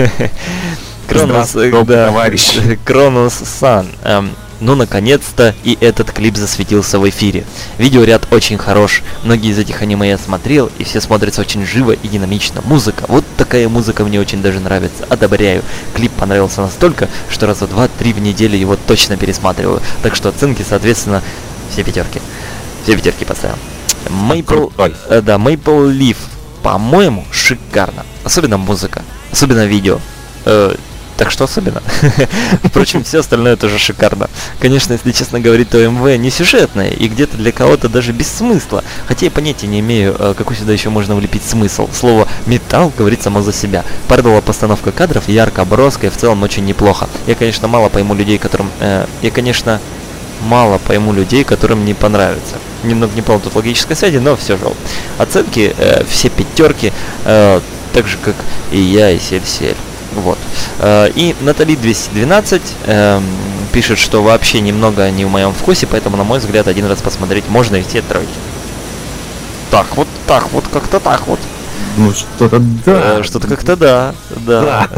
Speaker 4: Кронос,
Speaker 5: Здравствуй,
Speaker 4: да.
Speaker 5: товарищ.
Speaker 4: Кронос-сан. Эм, Ну, наконец-то и этот клип засветился в эфире. Видеоряд очень хорош. Многие из этих аниме я смотрел, и все смотрятся очень живо и динамично. Музыка. Вот такая музыка мне очень даже нравится. Одобряю. Клип понравился настолько, что раза два-три в неделю его точно пересматриваю. Так что оценки, соответственно, все пятерки. Все пятерки поставил. Maple,
Speaker 5: Крутой.
Speaker 4: э, да, Maple Leaf, по-моему, шикарно. Особенно музыка. Особенно видео. Э, Так что особенно. Впрочем, все остальное тоже шикарно. Конечно, если честно говорить, то МВ не сюжетное и где-то для кого-то даже без смысла. Хотя я понятия не имею, э, какой сюда еще можно влепить смысл. Слово «металл» говорит само за себя. Порадовала постановка кадров, ярко, броская, в целом очень неплохо. Я, конечно, мало пойму людей, которым... Э, я, конечно, мало пойму людей, которым не понравится. Немного не понял тут логической связи, но все же. Оценки э, все пятерки, э, так же, как и я, и Сель-Сель. Вот. Э, И Натали двести двенадцать эм, пишет, что вообще немного не в моем вкусе, поэтому, на мой взгляд, один раз посмотреть можно и все тройки. Так, вот так, вот как-то так вот.
Speaker 5: Ну что-то да.
Speaker 4: Э, Что-то как-то да. Да.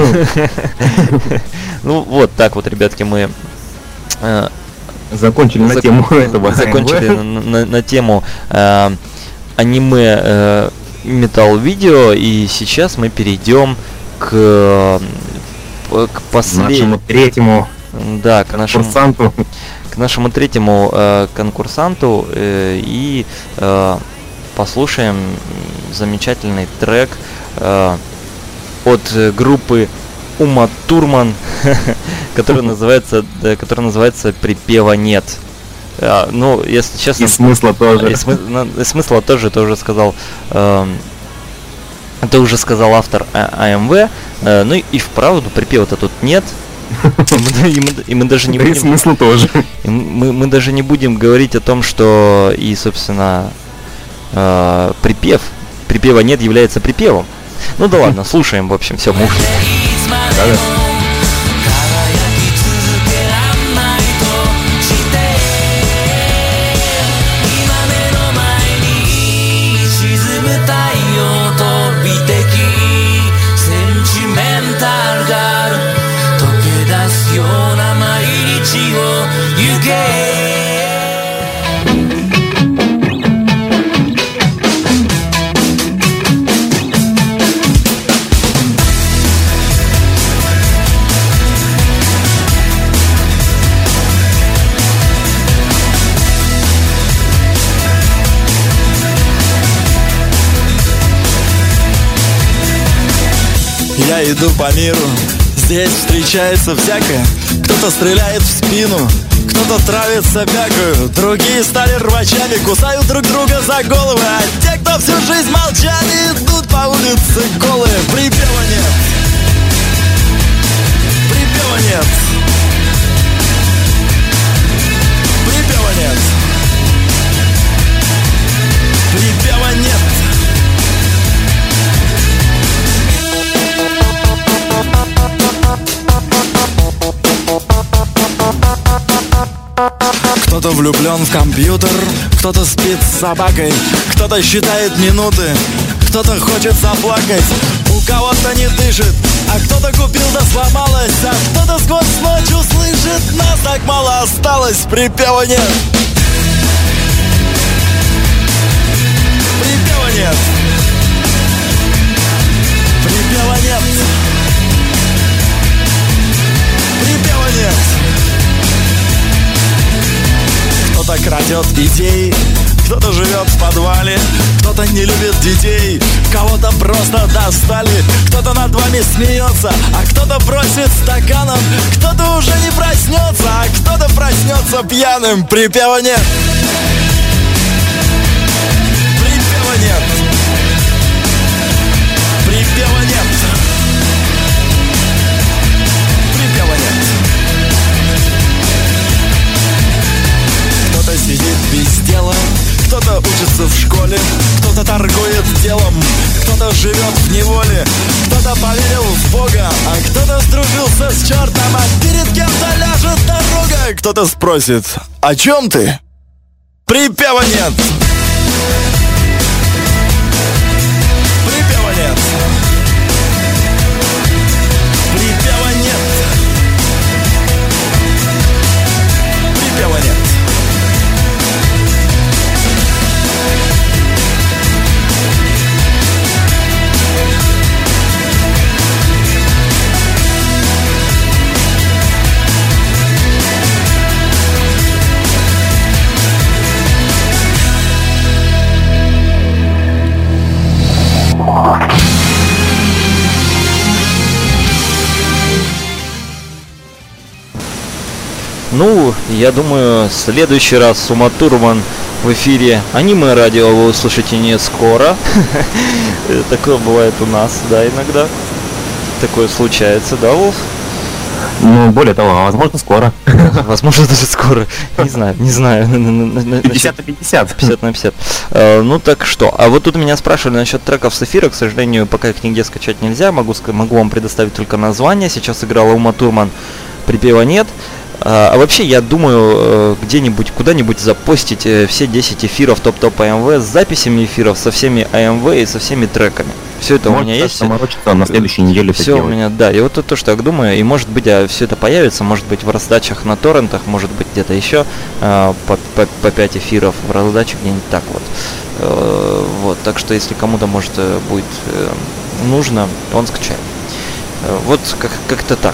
Speaker 4: Ну вот так вот, ребятки, мы э,
Speaker 5: Закончили на
Speaker 4: зак-
Speaker 5: тему этого.
Speaker 4: закончили
Speaker 5: АМВ.
Speaker 4: на, на- на тему э, аниме э, Metal Video, и сейчас мы перейдем к, э, к последнему,
Speaker 5: Нашему третьему
Speaker 4: да, к нашему,
Speaker 5: курсанту.
Speaker 4: к нашему третьему э, конкурсанту э, и э, послушаем замечательный трек э, от э, группы Ума Турман, который называется, да, который называется «Припева нет». А, ну, если честно,
Speaker 5: И смысла
Speaker 4: и,
Speaker 5: тоже.
Speaker 4: смы- на- и смысла тоже, это уже сказал, эм, это уже сказал автор А- АМВ. Э, ну и, и вправду припева-то тут нет. И мы, и мы- и мы даже не
Speaker 5: Да и
Speaker 4: будем,
Speaker 5: смысла тоже.
Speaker 4: и мы, мы даже не будем говорить о том, что и, собственно, э, припев, припева нет является припевом. Ну да ладно, слушаем, в общем, все, мы ушли.
Speaker 5: Да-да.
Speaker 6: я иду по миру. Здесь встречается всякое. Кто-то стреляет в спину, кто-то травит собаку, другие стали рвачами, кусают друг друга за головы. А те, кто всю жизнь молчали, идут по улице голые. Припева нет, припева нет, припева нет, припева нет. Кто-то влюблен в компьютер, кто-то спит с собакой, кто-то считает минуты, кто-то хочет заплакать, у кого-то не дышит, а кто-то купил да сломалось, а кто-то сквозь ночь услышит, нас так мало осталось, припева нет. Припева нет. Припева нет. Припева нет. Кто-то крадет идеи, кто-то живет в подвале, кто-то не любит детей, кого-то просто достали, кто-то над вами смеется, а кто-то бросит стаканом, кто-то уже не проснется, а кто-то проснется пьяным. Припева нет. Припева нет. Припева нет. Припева нет. Кто-то сидит без дела, кто-то учится в школе, кто-то торгует делом, кто-то живет в неволе, кто-то поверил в Бога, а кто-то сдружился с чертом, а перед кем-то ляжет дорога. Кто-то спросит: о чем ты? Припева нет. Припева нет. Припева нет. Припева нет.
Speaker 4: Ну, я думаю, в следующий раз Ума Турман в эфире Аниме Радио вы услышите не скоро. Такое бывает у нас, да, иногда. Такое случается, да, Волф?
Speaker 5: Ну, более того, возможно, скоро.
Speaker 4: Возможно, даже скоро. Не знаю, не знаю.
Speaker 5: пятьдесят на пятьдесят.
Speaker 4: пятьдесят на пятьдесят. Ну так что. А вот тут меня спрашивали насчет треков с эфира. К сожалению, пока их нигде скачать нельзя. Могу, могу вам предоставить только название. Сейчас играла Ума Турман, припева нет. А, а вообще, я думаю, где-нибудь, куда-нибудь запостить все десять эфиров топ-топ АМВ с записями эфиров, со всеми АМВ и со всеми треками. Все это может, у меня есть.
Speaker 5: На следующей неделе
Speaker 4: все у меня, да. И вот это то, что я думаю. И может быть, а все это появится, может быть, в раздачах на торрентах, может быть, где-то еще а, по, по, по пять эфиров в раздаче где-нибудь так вот. А, вот, так что если кому-то, может, будет нужно, он скачает. А, вот как- как-то так.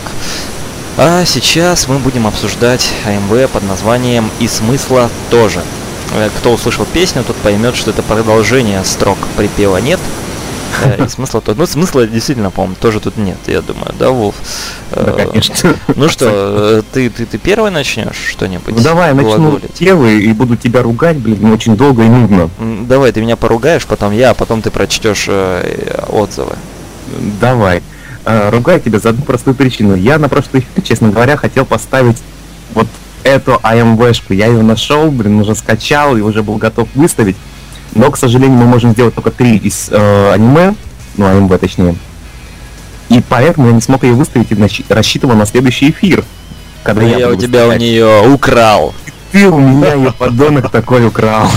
Speaker 4: А сейчас мы будем обсуждать АМВ под названием «И смысла тоже». Кто услышал песню, тот поймет, что это продолжение строк припева нет. И смысла тоже. Ну, смысла действительно, по-моему, тоже тут нет, я думаю, да, Волф?
Speaker 5: Да, конечно.
Speaker 4: Ну что, ты, ты, ты первый начнешь что-нибудь?
Speaker 5: Ну давай, я начну первый и буду тебя ругать, блин, очень долго и нудно.
Speaker 4: Давай, ты меня поругаешь, потом я, а потом ты прочтешь э, отзывы.
Speaker 5: Давай. Uh, ругаю тебя за одну простую причину. Я на прошлый эфир, честно говоря, хотел поставить вот эту АМВшку. Я ее нашел, блин, уже скачал и уже был готов выставить. Но, к сожалению, мы можем сделать только три из uh, аниме, ну, АМВ точнее. И поэтому я не смог ее выставить и нащ- рассчитывал на следующий эфир. Когда
Speaker 4: Но
Speaker 5: я,
Speaker 4: я у тебя у нее украл.
Speaker 5: Ты у меня ее, подонок, такой украл.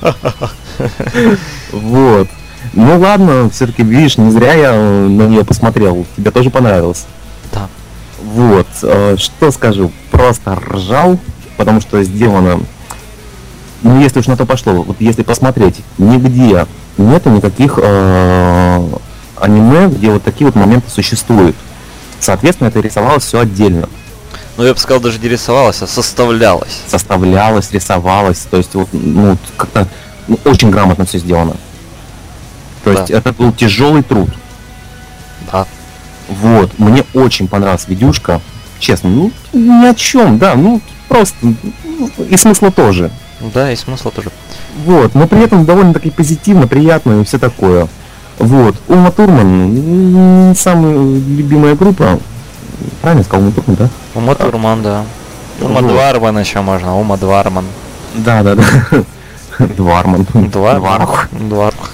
Speaker 5: Вот. Ну ладно, все-таки, видишь, не зря я на нее посмотрел. Тебе тоже понравилось?
Speaker 4: Да.
Speaker 5: Вот, э, что скажу, просто ржал, потому что сделано, ну если уж на то пошло, вот если посмотреть, нигде нету никаких э, аниме, где вот такие вот моменты существуют. Соответственно, это рисовалось все отдельно.
Speaker 4: Ну, я бы сказал, даже не рисовалось, а составлялось.
Speaker 5: Составлялось, рисовалось, то есть вот, ну, как-то ну, очень грамотно все сделано. То есть
Speaker 4: Да.
Speaker 5: это был тяжелый труд.
Speaker 4: Да.
Speaker 5: Вот, мне очень понравилась видюшка, честно, ну, ни о чем, да, ну, просто, ну, и смысла тоже.
Speaker 4: Да, и смысла тоже.
Speaker 5: Вот, но при этом довольно-таки позитивно, приятно и все такое. Вот, Ума Турман, не самая любимая группа, правильно сказал, Ума Турман, да?
Speaker 4: Ума Турман, да. Ума
Speaker 5: Вот.
Speaker 4: Дварман еще можно, Ума Дварман.
Speaker 5: Да, да, да. Дварман.
Speaker 4: Дварман. Дварх.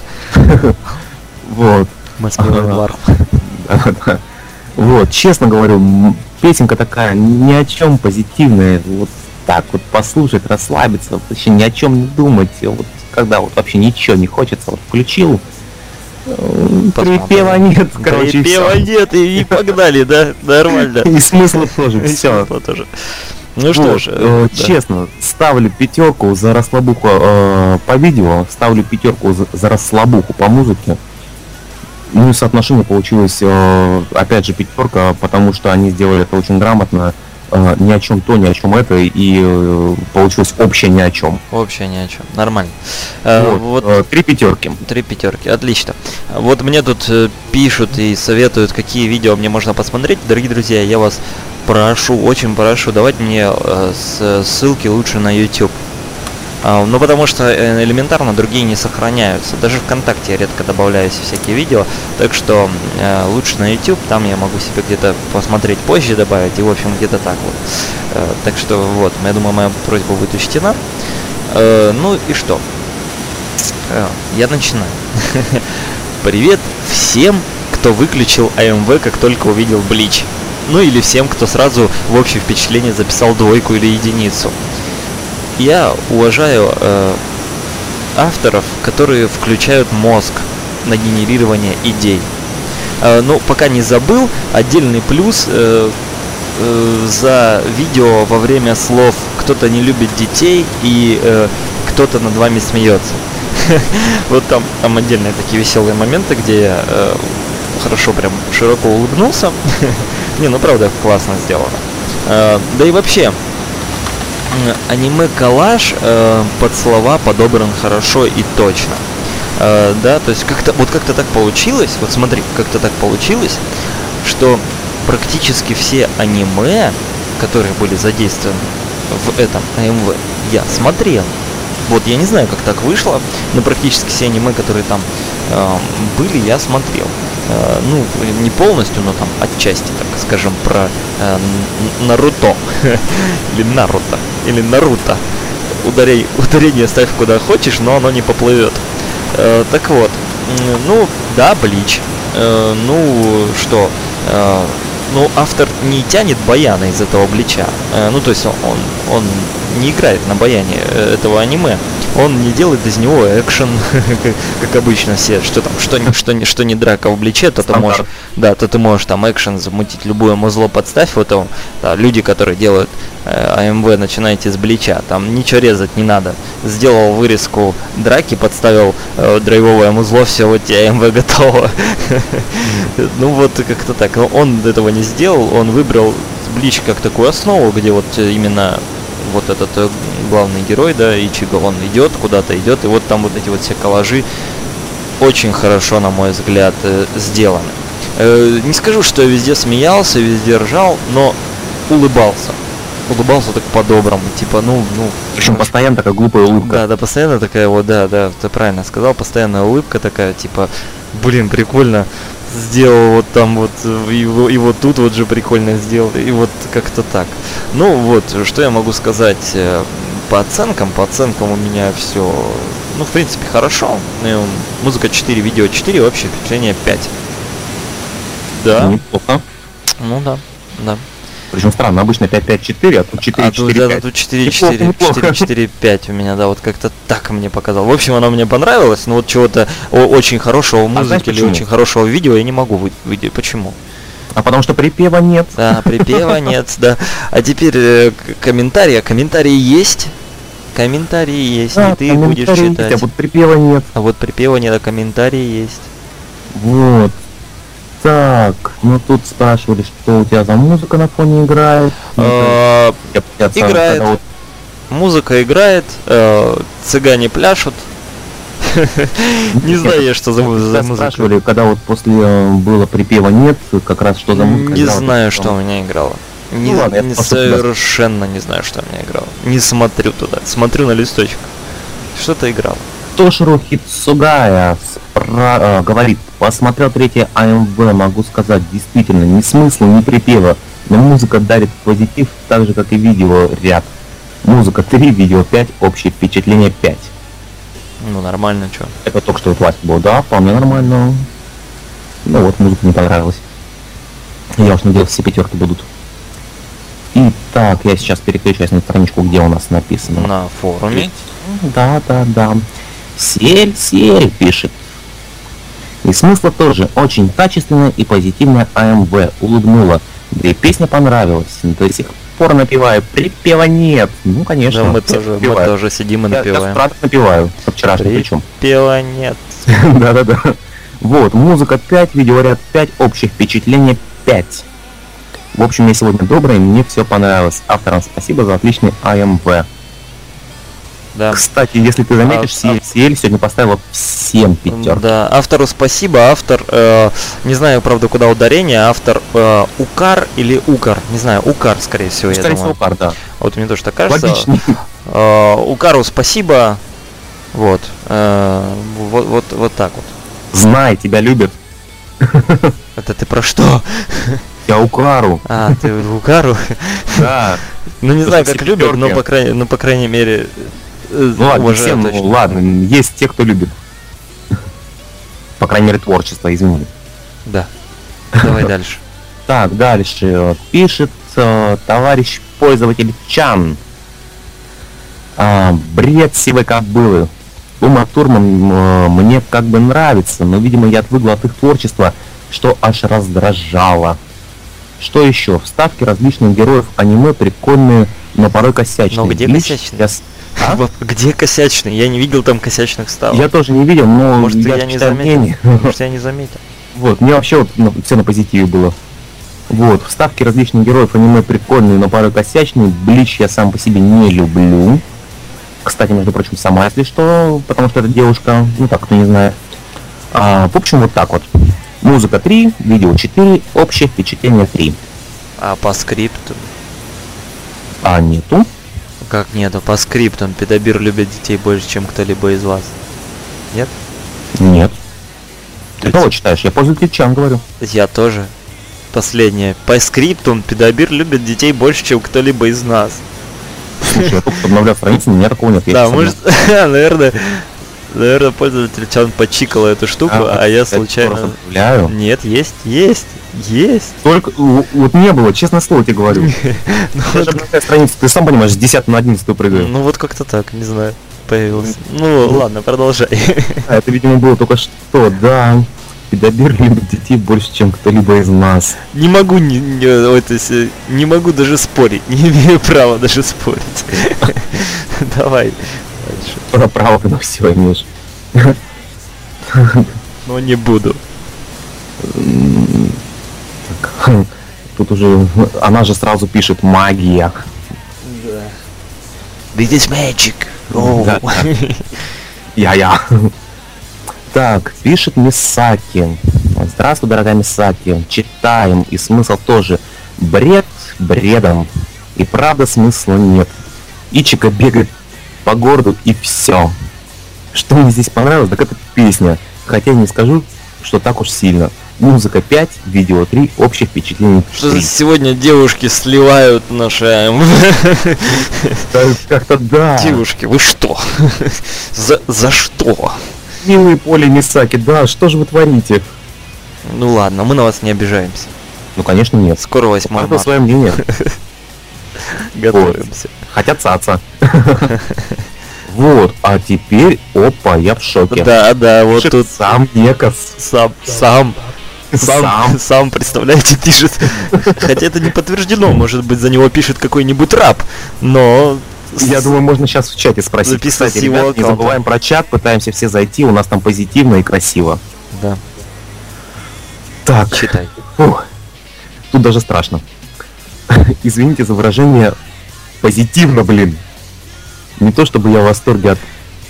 Speaker 5: Вот.
Speaker 4: Москва Дварх.
Speaker 5: Да-да-да. Вот, честно говорю, м, песенка такая ни о чем, позитивная, вот так вот послушать, расслабиться, вообще ни о чем не думать, вот когда вот вообще ничего не хочется, вот включил, э,
Speaker 4: Посмотрим.
Speaker 5: припева нет, короче, и
Speaker 4: Пива
Speaker 5: всё.
Speaker 4: нет, и, и погнали, да? Нормально.
Speaker 5: И смысла тоже,
Speaker 4: И
Speaker 5: все.
Speaker 4: смысла тоже. Ну что
Speaker 5: Вот,
Speaker 4: ж,
Speaker 5: э,
Speaker 4: да.
Speaker 5: честно, ставлю пятерку за расслабуху э, по видео, ставлю пятерку за, за расслабуху по музыке. Ну и соотношение получилось, э, опять же, пятерка, потому что они сделали это очень грамотно, э, ни о чем то, ни о чем это, и э, получилось общее ни о чем.
Speaker 4: Вообще ни о чем. Нормально. Э,
Speaker 5: Вот,
Speaker 4: Вот
Speaker 5: э, три пятерки.
Speaker 4: три пятерки, отлично. Вот мне тут э, пишут и советуют, какие видео мне можно посмотреть. Дорогие друзья, я вас прошу, очень прошу, давать мне э, с- ссылки лучше на YouTube. А, ну, потому что э, элементарно другие не сохраняются. Даже ВКонтакте я редко добавляю всякие видео. Так что э, лучше на YouTube, там я могу себе где-то посмотреть позже добавить. И, в общем, где-то так вот. Э, так что, вот, я думаю, моя просьба будет учтена. Э, ну и что? Э, я начинаю. Привет всем, кто выключил АМВ, как только увидел Блич. Ну или всем, кто сразу в общее впечатление записал двойку или единицу. Я уважаю э, авторов, которые включают мозг на генерирование идей. Э, ну, пока не забыл, отдельный плюс э, э, за видео во время слов «кто-то не любит детей» и э, «кто-то над вами смеется». Вот там, там отдельные такие веселые моменты, где я э, хорошо прям широко улыбнулся. Не, ну правда классно сделано. Э, да и вообще, м, аниме-коллаж э, под слова подобран хорошо и точно. Э, да, то есть как-то вот как-то так получилось, вот смотри, как-то так получилось, что практически все аниме, которые были задействованы в этом АМВ, я смотрел. Вот я не знаю, как так вышло, но практически все аниме, которые там э, были, я смотрел. Э, ну, не полностью, но там отчасти, так скажем, про э, Н- Наруто. Или Наруто. Или Наруто. Ударей, ударение ставь куда хочешь, но оно не поплывет. Э, так вот, м, ну, да, Блич. Э, ну, что... э, ну, автор не тянет баяна из этого Блича. Э, ну, то есть он, он, он не играет на баяне э, этого аниме. Он не делает из него экшен, как, как обычно все. Что там, что, не- что, не- что не драка в Бличе, то ты можешь, да, то ты можешь там экшен замутить, любое музло подставь. Вот он, да, люди, которые делают э, АМВ, начинайте с Блича. Там ничего резать не надо. Сделал вырезку драки, подставил э, драйвовое музло, все, вот тебе АМВ готово. Ну вот как-то так. Но он этого не сделал, он выбрал Блич как такую основу, где вот э, именно вот этот э, главный герой, да, Ичиго, он идет, куда-то идет, и вот там вот эти вот все коллажи очень хорошо, на мой взгляд, э, сделаны. Э, не скажу, что я везде смеялся, везде ржал, но улыбался. Улыбался так по-доброму, типа, ну, ну...
Speaker 5: Причем
Speaker 4: ну,
Speaker 5: постоянно такая глупая улыбка.
Speaker 4: Да, да, постоянно такая вот, да, да, ты правильно сказал, постоянная улыбка такая, типа, блин, прикольно сделал вот там вот, э, и, во- и вот тут вот же прикольно сделал, и вот как-то так. Ну вот, что я могу сказать э, по оценкам, по оценкам у меня все, ну, в принципе, хорошо. Ну, музыка четыре, видео четыре, общее впечатление пять. Да,
Speaker 5: Неплохо.
Speaker 4: ну да, да.
Speaker 5: Причем странно, обычно пять пять четыре, а тут четыре
Speaker 4: А тут,
Speaker 5: четыре
Speaker 4: да,
Speaker 5: пять.
Speaker 4: тут четыре
Speaker 5: Неплохо,
Speaker 4: четыре,
Speaker 5: неплохо.
Speaker 4: четыре четыре пять у меня, да, вот как-то так мне показал. В общем, оно мне понравилось, но вот чего-то о- очень хорошего
Speaker 5: знаешь
Speaker 4: музыки или
Speaker 5: почему?
Speaker 4: очень хорошего видео я не могу вы- выйти. Почему?
Speaker 5: А потому что припева нет.
Speaker 4: Да, припева нет, да. А теперь э, к- комментарии. А комментарии есть? Комментарии есть,
Speaker 5: Да,
Speaker 4: и ты будешь
Speaker 5: комментарии есть,
Speaker 4: читать.
Speaker 5: а вот припева нет.
Speaker 4: А вот припева нет, а комментарии есть.
Speaker 5: Вот. Так, ну тут спрашивали, что у тебя за музыка на фоне играет. Ну,
Speaker 4: Э,
Speaker 5: я понятно,
Speaker 4: играет.
Speaker 5: когда вот
Speaker 4: Музыка играет, э, цыгане пляшут. Не знаю, что за музыка.
Speaker 5: Когда спрашивали, когда вот после э, было припева нет, как раз что за музыка
Speaker 4: Не
Speaker 5: играла,
Speaker 4: знаю,
Speaker 5: то-
Speaker 4: что у меня играло. Не,
Speaker 5: Ну ладно, я
Speaker 4: не
Speaker 5: просто туда-
Speaker 4: совершенно не знаю, что у меня играло. Не смотрю туда. Смотрю на листочек. Что-то играло.
Speaker 5: Тоширу Хитсугая спра- э, говорит, посмотрел третье АМВ, могу сказать, действительно, ни смысла, ни припева, но музыка дарит позитив, так же, как и видео ряд. Музыка три, видео пять, общее впечатление пять.
Speaker 4: Ну, нормально, что.
Speaker 5: Это только что вот Васька был, да, вполне нормально. Ну вот, музыка не понравилась. Я уж надеялся, все пятерки будут. Итак, я сейчас переключаюсь на страничку, где у нас написано.
Speaker 4: На форуме.
Speaker 5: Да, да, да. Сель, сель пишет. И смысла тоже очень качественная и позитивная АМВ. Улыбнула. Да и песня понравилась. До сих пор напеваю. Припева нет. Ну, конечно.
Speaker 4: Да, мы
Speaker 5: все
Speaker 4: тоже, мы
Speaker 5: напевают.
Speaker 4: тоже сидим и
Speaker 5: Я, я с
Speaker 4: напеваем.
Speaker 5: утра так напеваю. Со вчерашнего причем.
Speaker 4: Пела нет.
Speaker 5: Да-да-да. Вот, музыка пять, видеоряд пять, общее впечатление пять. В общем, я сегодня добрый, мне все понравилось. Авторам спасибо за отличный АМВ.
Speaker 4: Да.
Speaker 5: Кстати, если ты заметишь,
Speaker 4: А- а-
Speaker 5: Сиэль сегодня поставила всем пятерки.
Speaker 4: Да, автору спасибо. Автор, э, не знаю, правда, куда ударение. Автор э, Укар или Укар, не знаю, Укар, скорее всего, я
Speaker 5: Скорее всего,
Speaker 4: думаю.
Speaker 5: пар, да.
Speaker 4: Вот мне тоже так кажется.
Speaker 5: Логичней.
Speaker 4: Э, Укару спасибо. Вот, э, вот, вот, вот так вот.
Speaker 5: Знай, тебя любят.
Speaker 4: Это ты про что?
Speaker 5: Я Укару.
Speaker 4: А, ты Укару?
Speaker 5: Да.
Speaker 4: Ну не
Speaker 5: Это
Speaker 4: знаю,
Speaker 5: все
Speaker 4: как любят, но
Speaker 5: пятерки.
Speaker 4: по крайней, ну по крайней мере. э,
Speaker 5: Ну ладно, не
Speaker 4: уважаю
Speaker 5: всем, ну,
Speaker 4: точно.
Speaker 5: ладно, есть те, кто любит. По крайней мере, творчество, извини.
Speaker 4: Да. Давай дальше.
Speaker 5: Так, дальше. Пишет э, товарищ пользователь Чан. А, бред сивой кобылы. Ума Турман э, мне как бы нравится, но, видимо, я отвыкла от их творчества, что аж раздражало. Что еще? Вставки различных героев аниме прикольные, но порой косячные.
Speaker 4: Но где
Speaker 5: Лично
Speaker 4: косячные?
Speaker 5: я с- А?
Speaker 4: Вот где косячный? Я не видел там косячных ставок.
Speaker 5: Я тоже не видел, но
Speaker 4: Может,
Speaker 5: я,
Speaker 4: я не
Speaker 5: читаю
Speaker 4: заметил.
Speaker 5: мнение.
Speaker 4: Может, я не заметил.
Speaker 5: Вот, мне вообще вот все на позитиве было. Вот, вставки различных героев аниме прикольные, но порой косячные. Блич я сам по себе не люблю. Кстати, между прочим, сама, если что, потому что эта девушка, ну так, кто не знает. А, в общем, вот так вот. Музыка три, видео четыре, общее впечатление три.
Speaker 4: А по скрипту?
Speaker 5: А нету?
Speaker 4: Как нету? По скриптам педобир любит детей больше, чем кто-либо из вас. Нет?
Speaker 5: Нет. Ты кого читаешь? Я пользователь Чан говорю.
Speaker 4: Я тоже. Последнее. По скриптум педобир любит детей больше, чем кто-либо из нас.
Speaker 5: Слушай, я только обновлял страницу, у меня такого нет. Я
Speaker 4: Да,
Speaker 5: сейчас
Speaker 4: может, наверное, наверное, пользователь Чан почикал эту штуку,
Speaker 5: обновляю.
Speaker 4: а я
Speaker 5: кстати,
Speaker 4: случайно...
Speaker 5: скоро обновляю.
Speaker 4: Нет, есть, есть, есть.
Speaker 5: Только у- вот не было, честное слово тебе говорю.
Speaker 4: Ну
Speaker 5: Даже
Speaker 4: вот,
Speaker 5: обновляя страницу, ты сам понимаешь, с десятого на одиннадцатую прыгаю.
Speaker 4: ну вот как-то так, не знаю, появился. Ну ладно, продолжай.
Speaker 5: А, это, видимо, было только что, да. Педобир любит детей больше, чем кто-либо из нас.
Speaker 4: Не могу не, не, это, с- не могу даже спорить, не имею права даже спорить. Давай дальше.
Speaker 5: Про право ты на все имеешь.
Speaker 4: Но не буду.
Speaker 5: Так, тут уже, она же сразу пишет магия.
Speaker 4: This is magic.
Speaker 5: Да, да. Я-я. Так, пишет Мисаки. Здравствуй, дорогая Мисаки. Читаем, и смысл тоже. Бред бредом. И правда смысла нет. Ичика бегает по городу, и все. Что мне здесь понравилось, так это песня. Хотя не скажу, что так уж сильно. Музыка пять, видео три, общее впечатление
Speaker 4: Что за
Speaker 5: три.
Speaker 4: сегодня девушки сливают наши АМВ?
Speaker 5: Да, как-то да.
Speaker 4: Девушки, вы что? За, за что?
Speaker 5: Милые Поли Мисаки, да, что же вы творите?
Speaker 4: Ну ладно, мы на вас не обижаемся.
Speaker 5: Ну, конечно, нет.
Speaker 4: Скоро восьмое
Speaker 5: Каждое
Speaker 4: марта.
Speaker 5: свое мнение.
Speaker 4: Готовимся.
Speaker 5: Хотят цаца. Вот, а теперь, опа, я в шоке.
Speaker 4: Да, да, вот
Speaker 5: Пишет
Speaker 4: тут
Speaker 5: сам Некос.
Speaker 4: сам, сам, сам,
Speaker 5: Сам.
Speaker 4: сам, представляете, пишет. Хотя это не подтверждено, может быть, за него пишет какой-нибудь раб, но...
Speaker 5: Я думаю, можно сейчас в чате спросить.
Speaker 4: Записано
Speaker 5: Кстати,
Speaker 4: с его
Speaker 5: ребят, не
Speaker 4: аккаунта.
Speaker 5: забываем про чат, пытаемся все зайти, у нас там позитивно и красиво.
Speaker 4: Да,
Speaker 5: Так,
Speaker 4: читай.
Speaker 5: фух, тут даже страшно. Извините за выражение позитивно, блин. Не то чтобы я в восторге от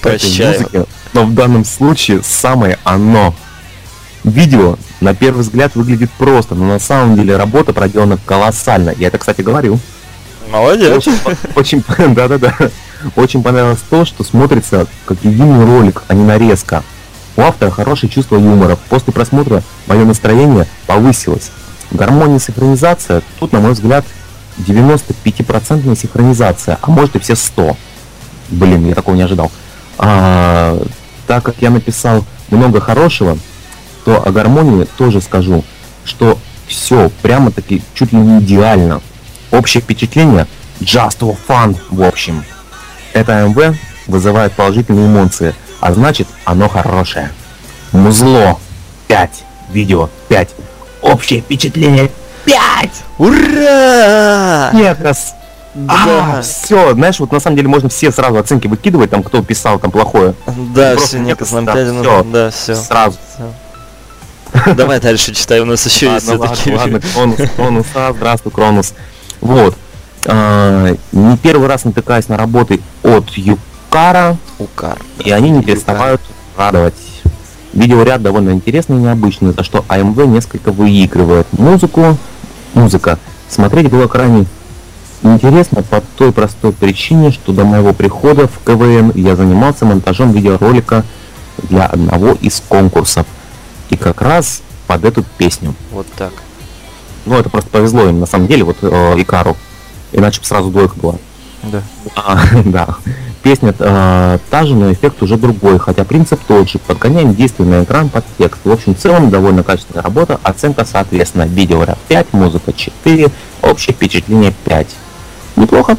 Speaker 4: Прощаю.
Speaker 5: музыке, но в данном случае самое оно. Видео на первый взгляд выглядит просто, но на самом деле работа проделана колоссально. Я это, кстати, говорил.
Speaker 4: Молодец.
Speaker 5: Очень, очень, да-да-да. Очень понравилось то, что смотрится как единый ролик, а не нарезка. У автора хорошее чувство юмора. После просмотра мое настроение повысилось. Гармония и синхронизация, тут, на мой взгляд, девяносто пять процентов синхронизация, а может и все сто. Блин, я такого не ожидал. А, так как я написал много хорошего, то о гармонии тоже скажу, что все прямо-таки чуть ли не идеально. Общее впечатление just for fun, в общем. Это АМВ вызывает положительные эмоции, а значит оно хорошее. Музло пять, видео пять, общее впечатление пять!
Speaker 4: Ура!
Speaker 5: Некос!
Speaker 4: Да.
Speaker 5: Все, знаешь, вот на самом деле можно все сразу оценки выкидывать, там кто писал там плохое.
Speaker 4: Да,
Speaker 5: Просто
Speaker 4: все,
Speaker 5: нет,
Speaker 4: Никас, нам
Speaker 5: да,
Speaker 4: пять минут.
Speaker 5: всё.
Speaker 4: Да, все.
Speaker 5: Сразу.
Speaker 4: Давай дальше читай, у нас еще есть
Speaker 5: Ладно,
Speaker 4: все-таки.
Speaker 5: ладно, ладно, Кронус, Кронус, а, здравствуй, Кронус. Вот. А, не первый раз натыкаюсь на работы от Юкара,
Speaker 4: Укар.
Speaker 5: и они не переставают радовать. Видеоряд довольно интересный и необычный, за что АМВ несколько выигрывает. Музыку, музыка смотреть было крайне интересно по той простой причине, что до моего прихода в КВН я занимался монтажом видеоролика для одного из конкурсов. И как раз под эту песню.
Speaker 4: Вот так.
Speaker 5: Ну, это просто повезло им, на самом деле, вот э, Икару. Иначе бы сразу двойка была.
Speaker 4: Да.
Speaker 5: А, да. Песня э, та же, но эффект уже другой, хотя принцип тот же. Подгоняем действие на экран под текст. В общем, в целом, довольно качественная работа. Оценка, соответственно, видеоряд пять, музыка четыре, общее впечатление пять. Неплохо.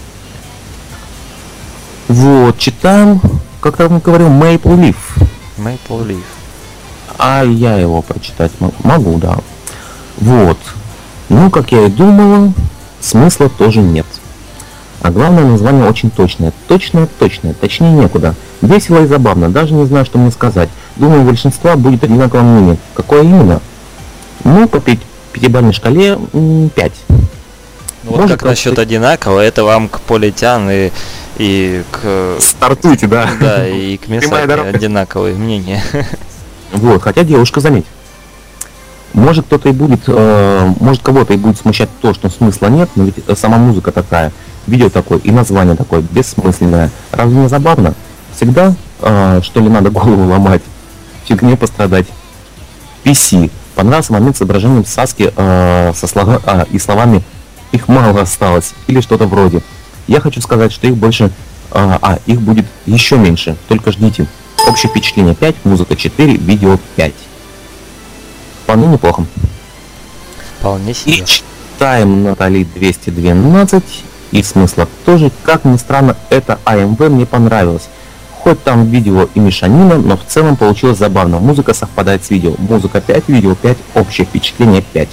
Speaker 5: Вот, читаем, как я вам говорил, Maple Leaf.
Speaker 4: Maple Leaf.
Speaker 5: А я его прочитать м- могу, да. Вот. Ну, как я и думала, смысла тоже нет. А главное, название очень точное. Точное, точное. Точнее некуда. Весело и забавно. Даже не знаю, что мне сказать. Думаю, у большинства будет одинаковое мнение. Какое именно? Ну, по пяти- пятибалльной шкале м, пять.
Speaker 4: Ну, вот
Speaker 5: Может,
Speaker 4: как насчет
Speaker 5: как-то-
Speaker 4: одинаково, это вам к Политян и, и к...
Speaker 5: Стартуйте, да.
Speaker 4: Да, и к
Speaker 5: Прямая
Speaker 4: Мисаке
Speaker 5: дорога.
Speaker 4: одинаковые мнения.
Speaker 5: Вот, хотя девушка, заметь. Может кто-то и будет, э, может кого-то и будет смущать то, что смысла нет, но ведь э, сама музыка такая, видео такое и название такое бессмысленное. Разве не забавно? Всегда, э, что ли, надо голову ломать? Фигне пострадать. пи си. Понравился момент с изображением Саски э, со слова, а, и словами «их мало осталось» или что-то вроде. Я хочу сказать, что их больше, э, а, их будет еще меньше, только ждите. Общее впечатление пять, музыка четыре, видео пять. Вполне неплохо.
Speaker 4: Вполне
Speaker 5: И
Speaker 4: себе.
Speaker 5: читаем Натали двести двенадцать. И смысла тоже, как ни странно, это АМВ мне понравилось. Хоть там видео и мешанина, но в целом получилось забавно. Музыка совпадает с видео. Музыка пять, видео пять, общее впечатление пять.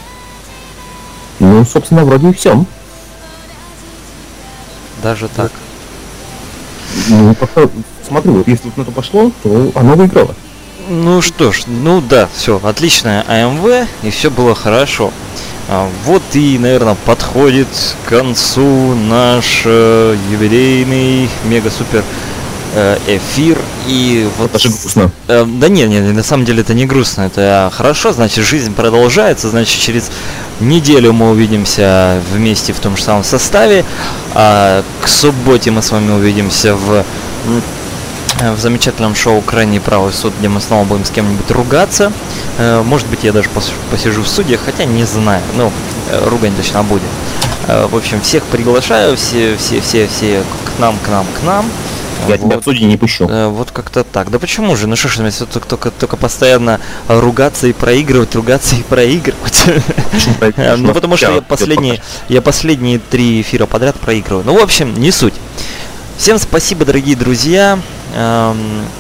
Speaker 5: Ну, собственно, вроде и все.
Speaker 4: Даже так.
Speaker 5: Ну, пока, смотрю, вот если вот на это пошло, то оно выиграло.
Speaker 4: Ну что ж, ну да, все, отличное АМВ, и все было хорошо. А, вот и, наверное, подходит к концу наш э, юбилейный мега-супер э, эфир. И вот...
Speaker 5: Это же грустно.
Speaker 4: Э, да не, не, на самом деле это не грустно, это хорошо, значит жизнь продолжается, значит через неделю мы увидимся вместе в том же самом составе, а к субботе мы с вами увидимся в, в замечательном шоу «Крайний правый суд», где мы снова будем с кем-нибудь ругаться, э, может быть я даже пос- посижу в суде, хотя не знаю, ну э, ругань точно будет. Э, в общем, всех приглашаю, все, все, все, все к нам, к нам, к нам.
Speaker 5: Я тебя в суде не пущу.
Speaker 4: Э, Вот как-то так. Да почему же? Ну что ж, если только, только, только постоянно ругаться и проигрывать, ругаться и проигрывать. Э, Ну потому что я последние, я последние три эфира подряд проигрываю. Ну, в общем, не суть. Всем спасибо, дорогие друзья. Эм,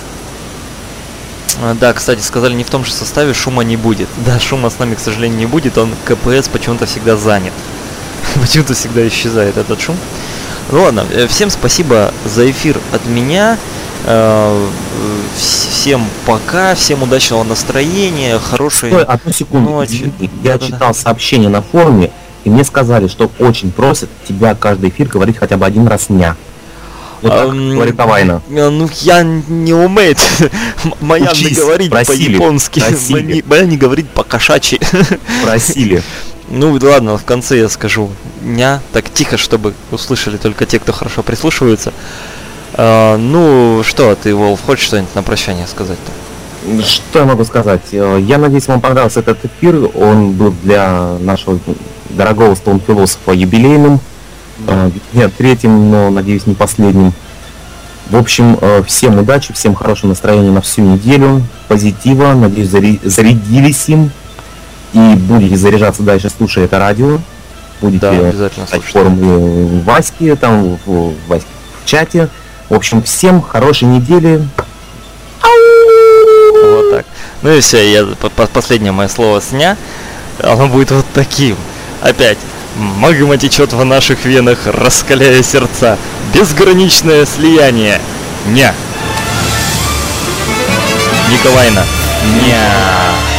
Speaker 4: э, Да, кстати, сказали, не в том же составе, шума не будет. Да, шума с нами, к сожалению, не будет. Он КПС почему-то всегда занят. Почему-то всегда исчезает этот шум. Ну ладно, э, всем спасибо за эфир от меня. Э, вс- Всем пока, всем удачного настроения, хорошей
Speaker 5: Стой, одну секунду.
Speaker 4: ночи.
Speaker 5: Извини. Я
Speaker 4: Да-да-да.
Speaker 5: читал сообщение на форуме, и мне сказали, что очень просят тебя каждый эфир говорить хотя бы один раз «ня». Вот так
Speaker 4: Ам,
Speaker 5: говорит Авайна.
Speaker 4: Э, Ну, я не умею. М- Моя не
Speaker 5: Учись,
Speaker 4: говорит
Speaker 5: просили,
Speaker 4: по-японски,
Speaker 5: просили.
Speaker 4: моя- моя не говорит по-кошачьи.
Speaker 5: Просили.
Speaker 4: Ну ладно, в конце я скажу ня, так тихо, чтобы услышали только те, кто хорошо прислушивается. А, ну что, ты, Волф, хочешь что-нибудь на прощание сказать-то?
Speaker 5: Что я могу сказать? Э, Я надеюсь, вам понравился этот эфир. Он был для нашего дорогого стоун-философа юбилейным. Э, Нет, третьим, но, надеюсь, не последним. В общем, э, всем удачи, всем хорошего настроения на всю неделю, позитива. Надеюсь, заре- зарядились им. И будете заряжаться дальше, слушая это радио. Будете
Speaker 4: Да, обязательно
Speaker 5: читать
Speaker 4: слушайте.
Speaker 5: форумы Васьки, там в, в Ваське в чате. В общем, всем хорошей недели.
Speaker 4: Вот так. Ну и все, я по- по- последнее мое слово сня, оно будет вот таким. Опять. Магма течет в наших венах, раскаляя сердца. Безграничное слияние. Ня. Николаевна. Ня.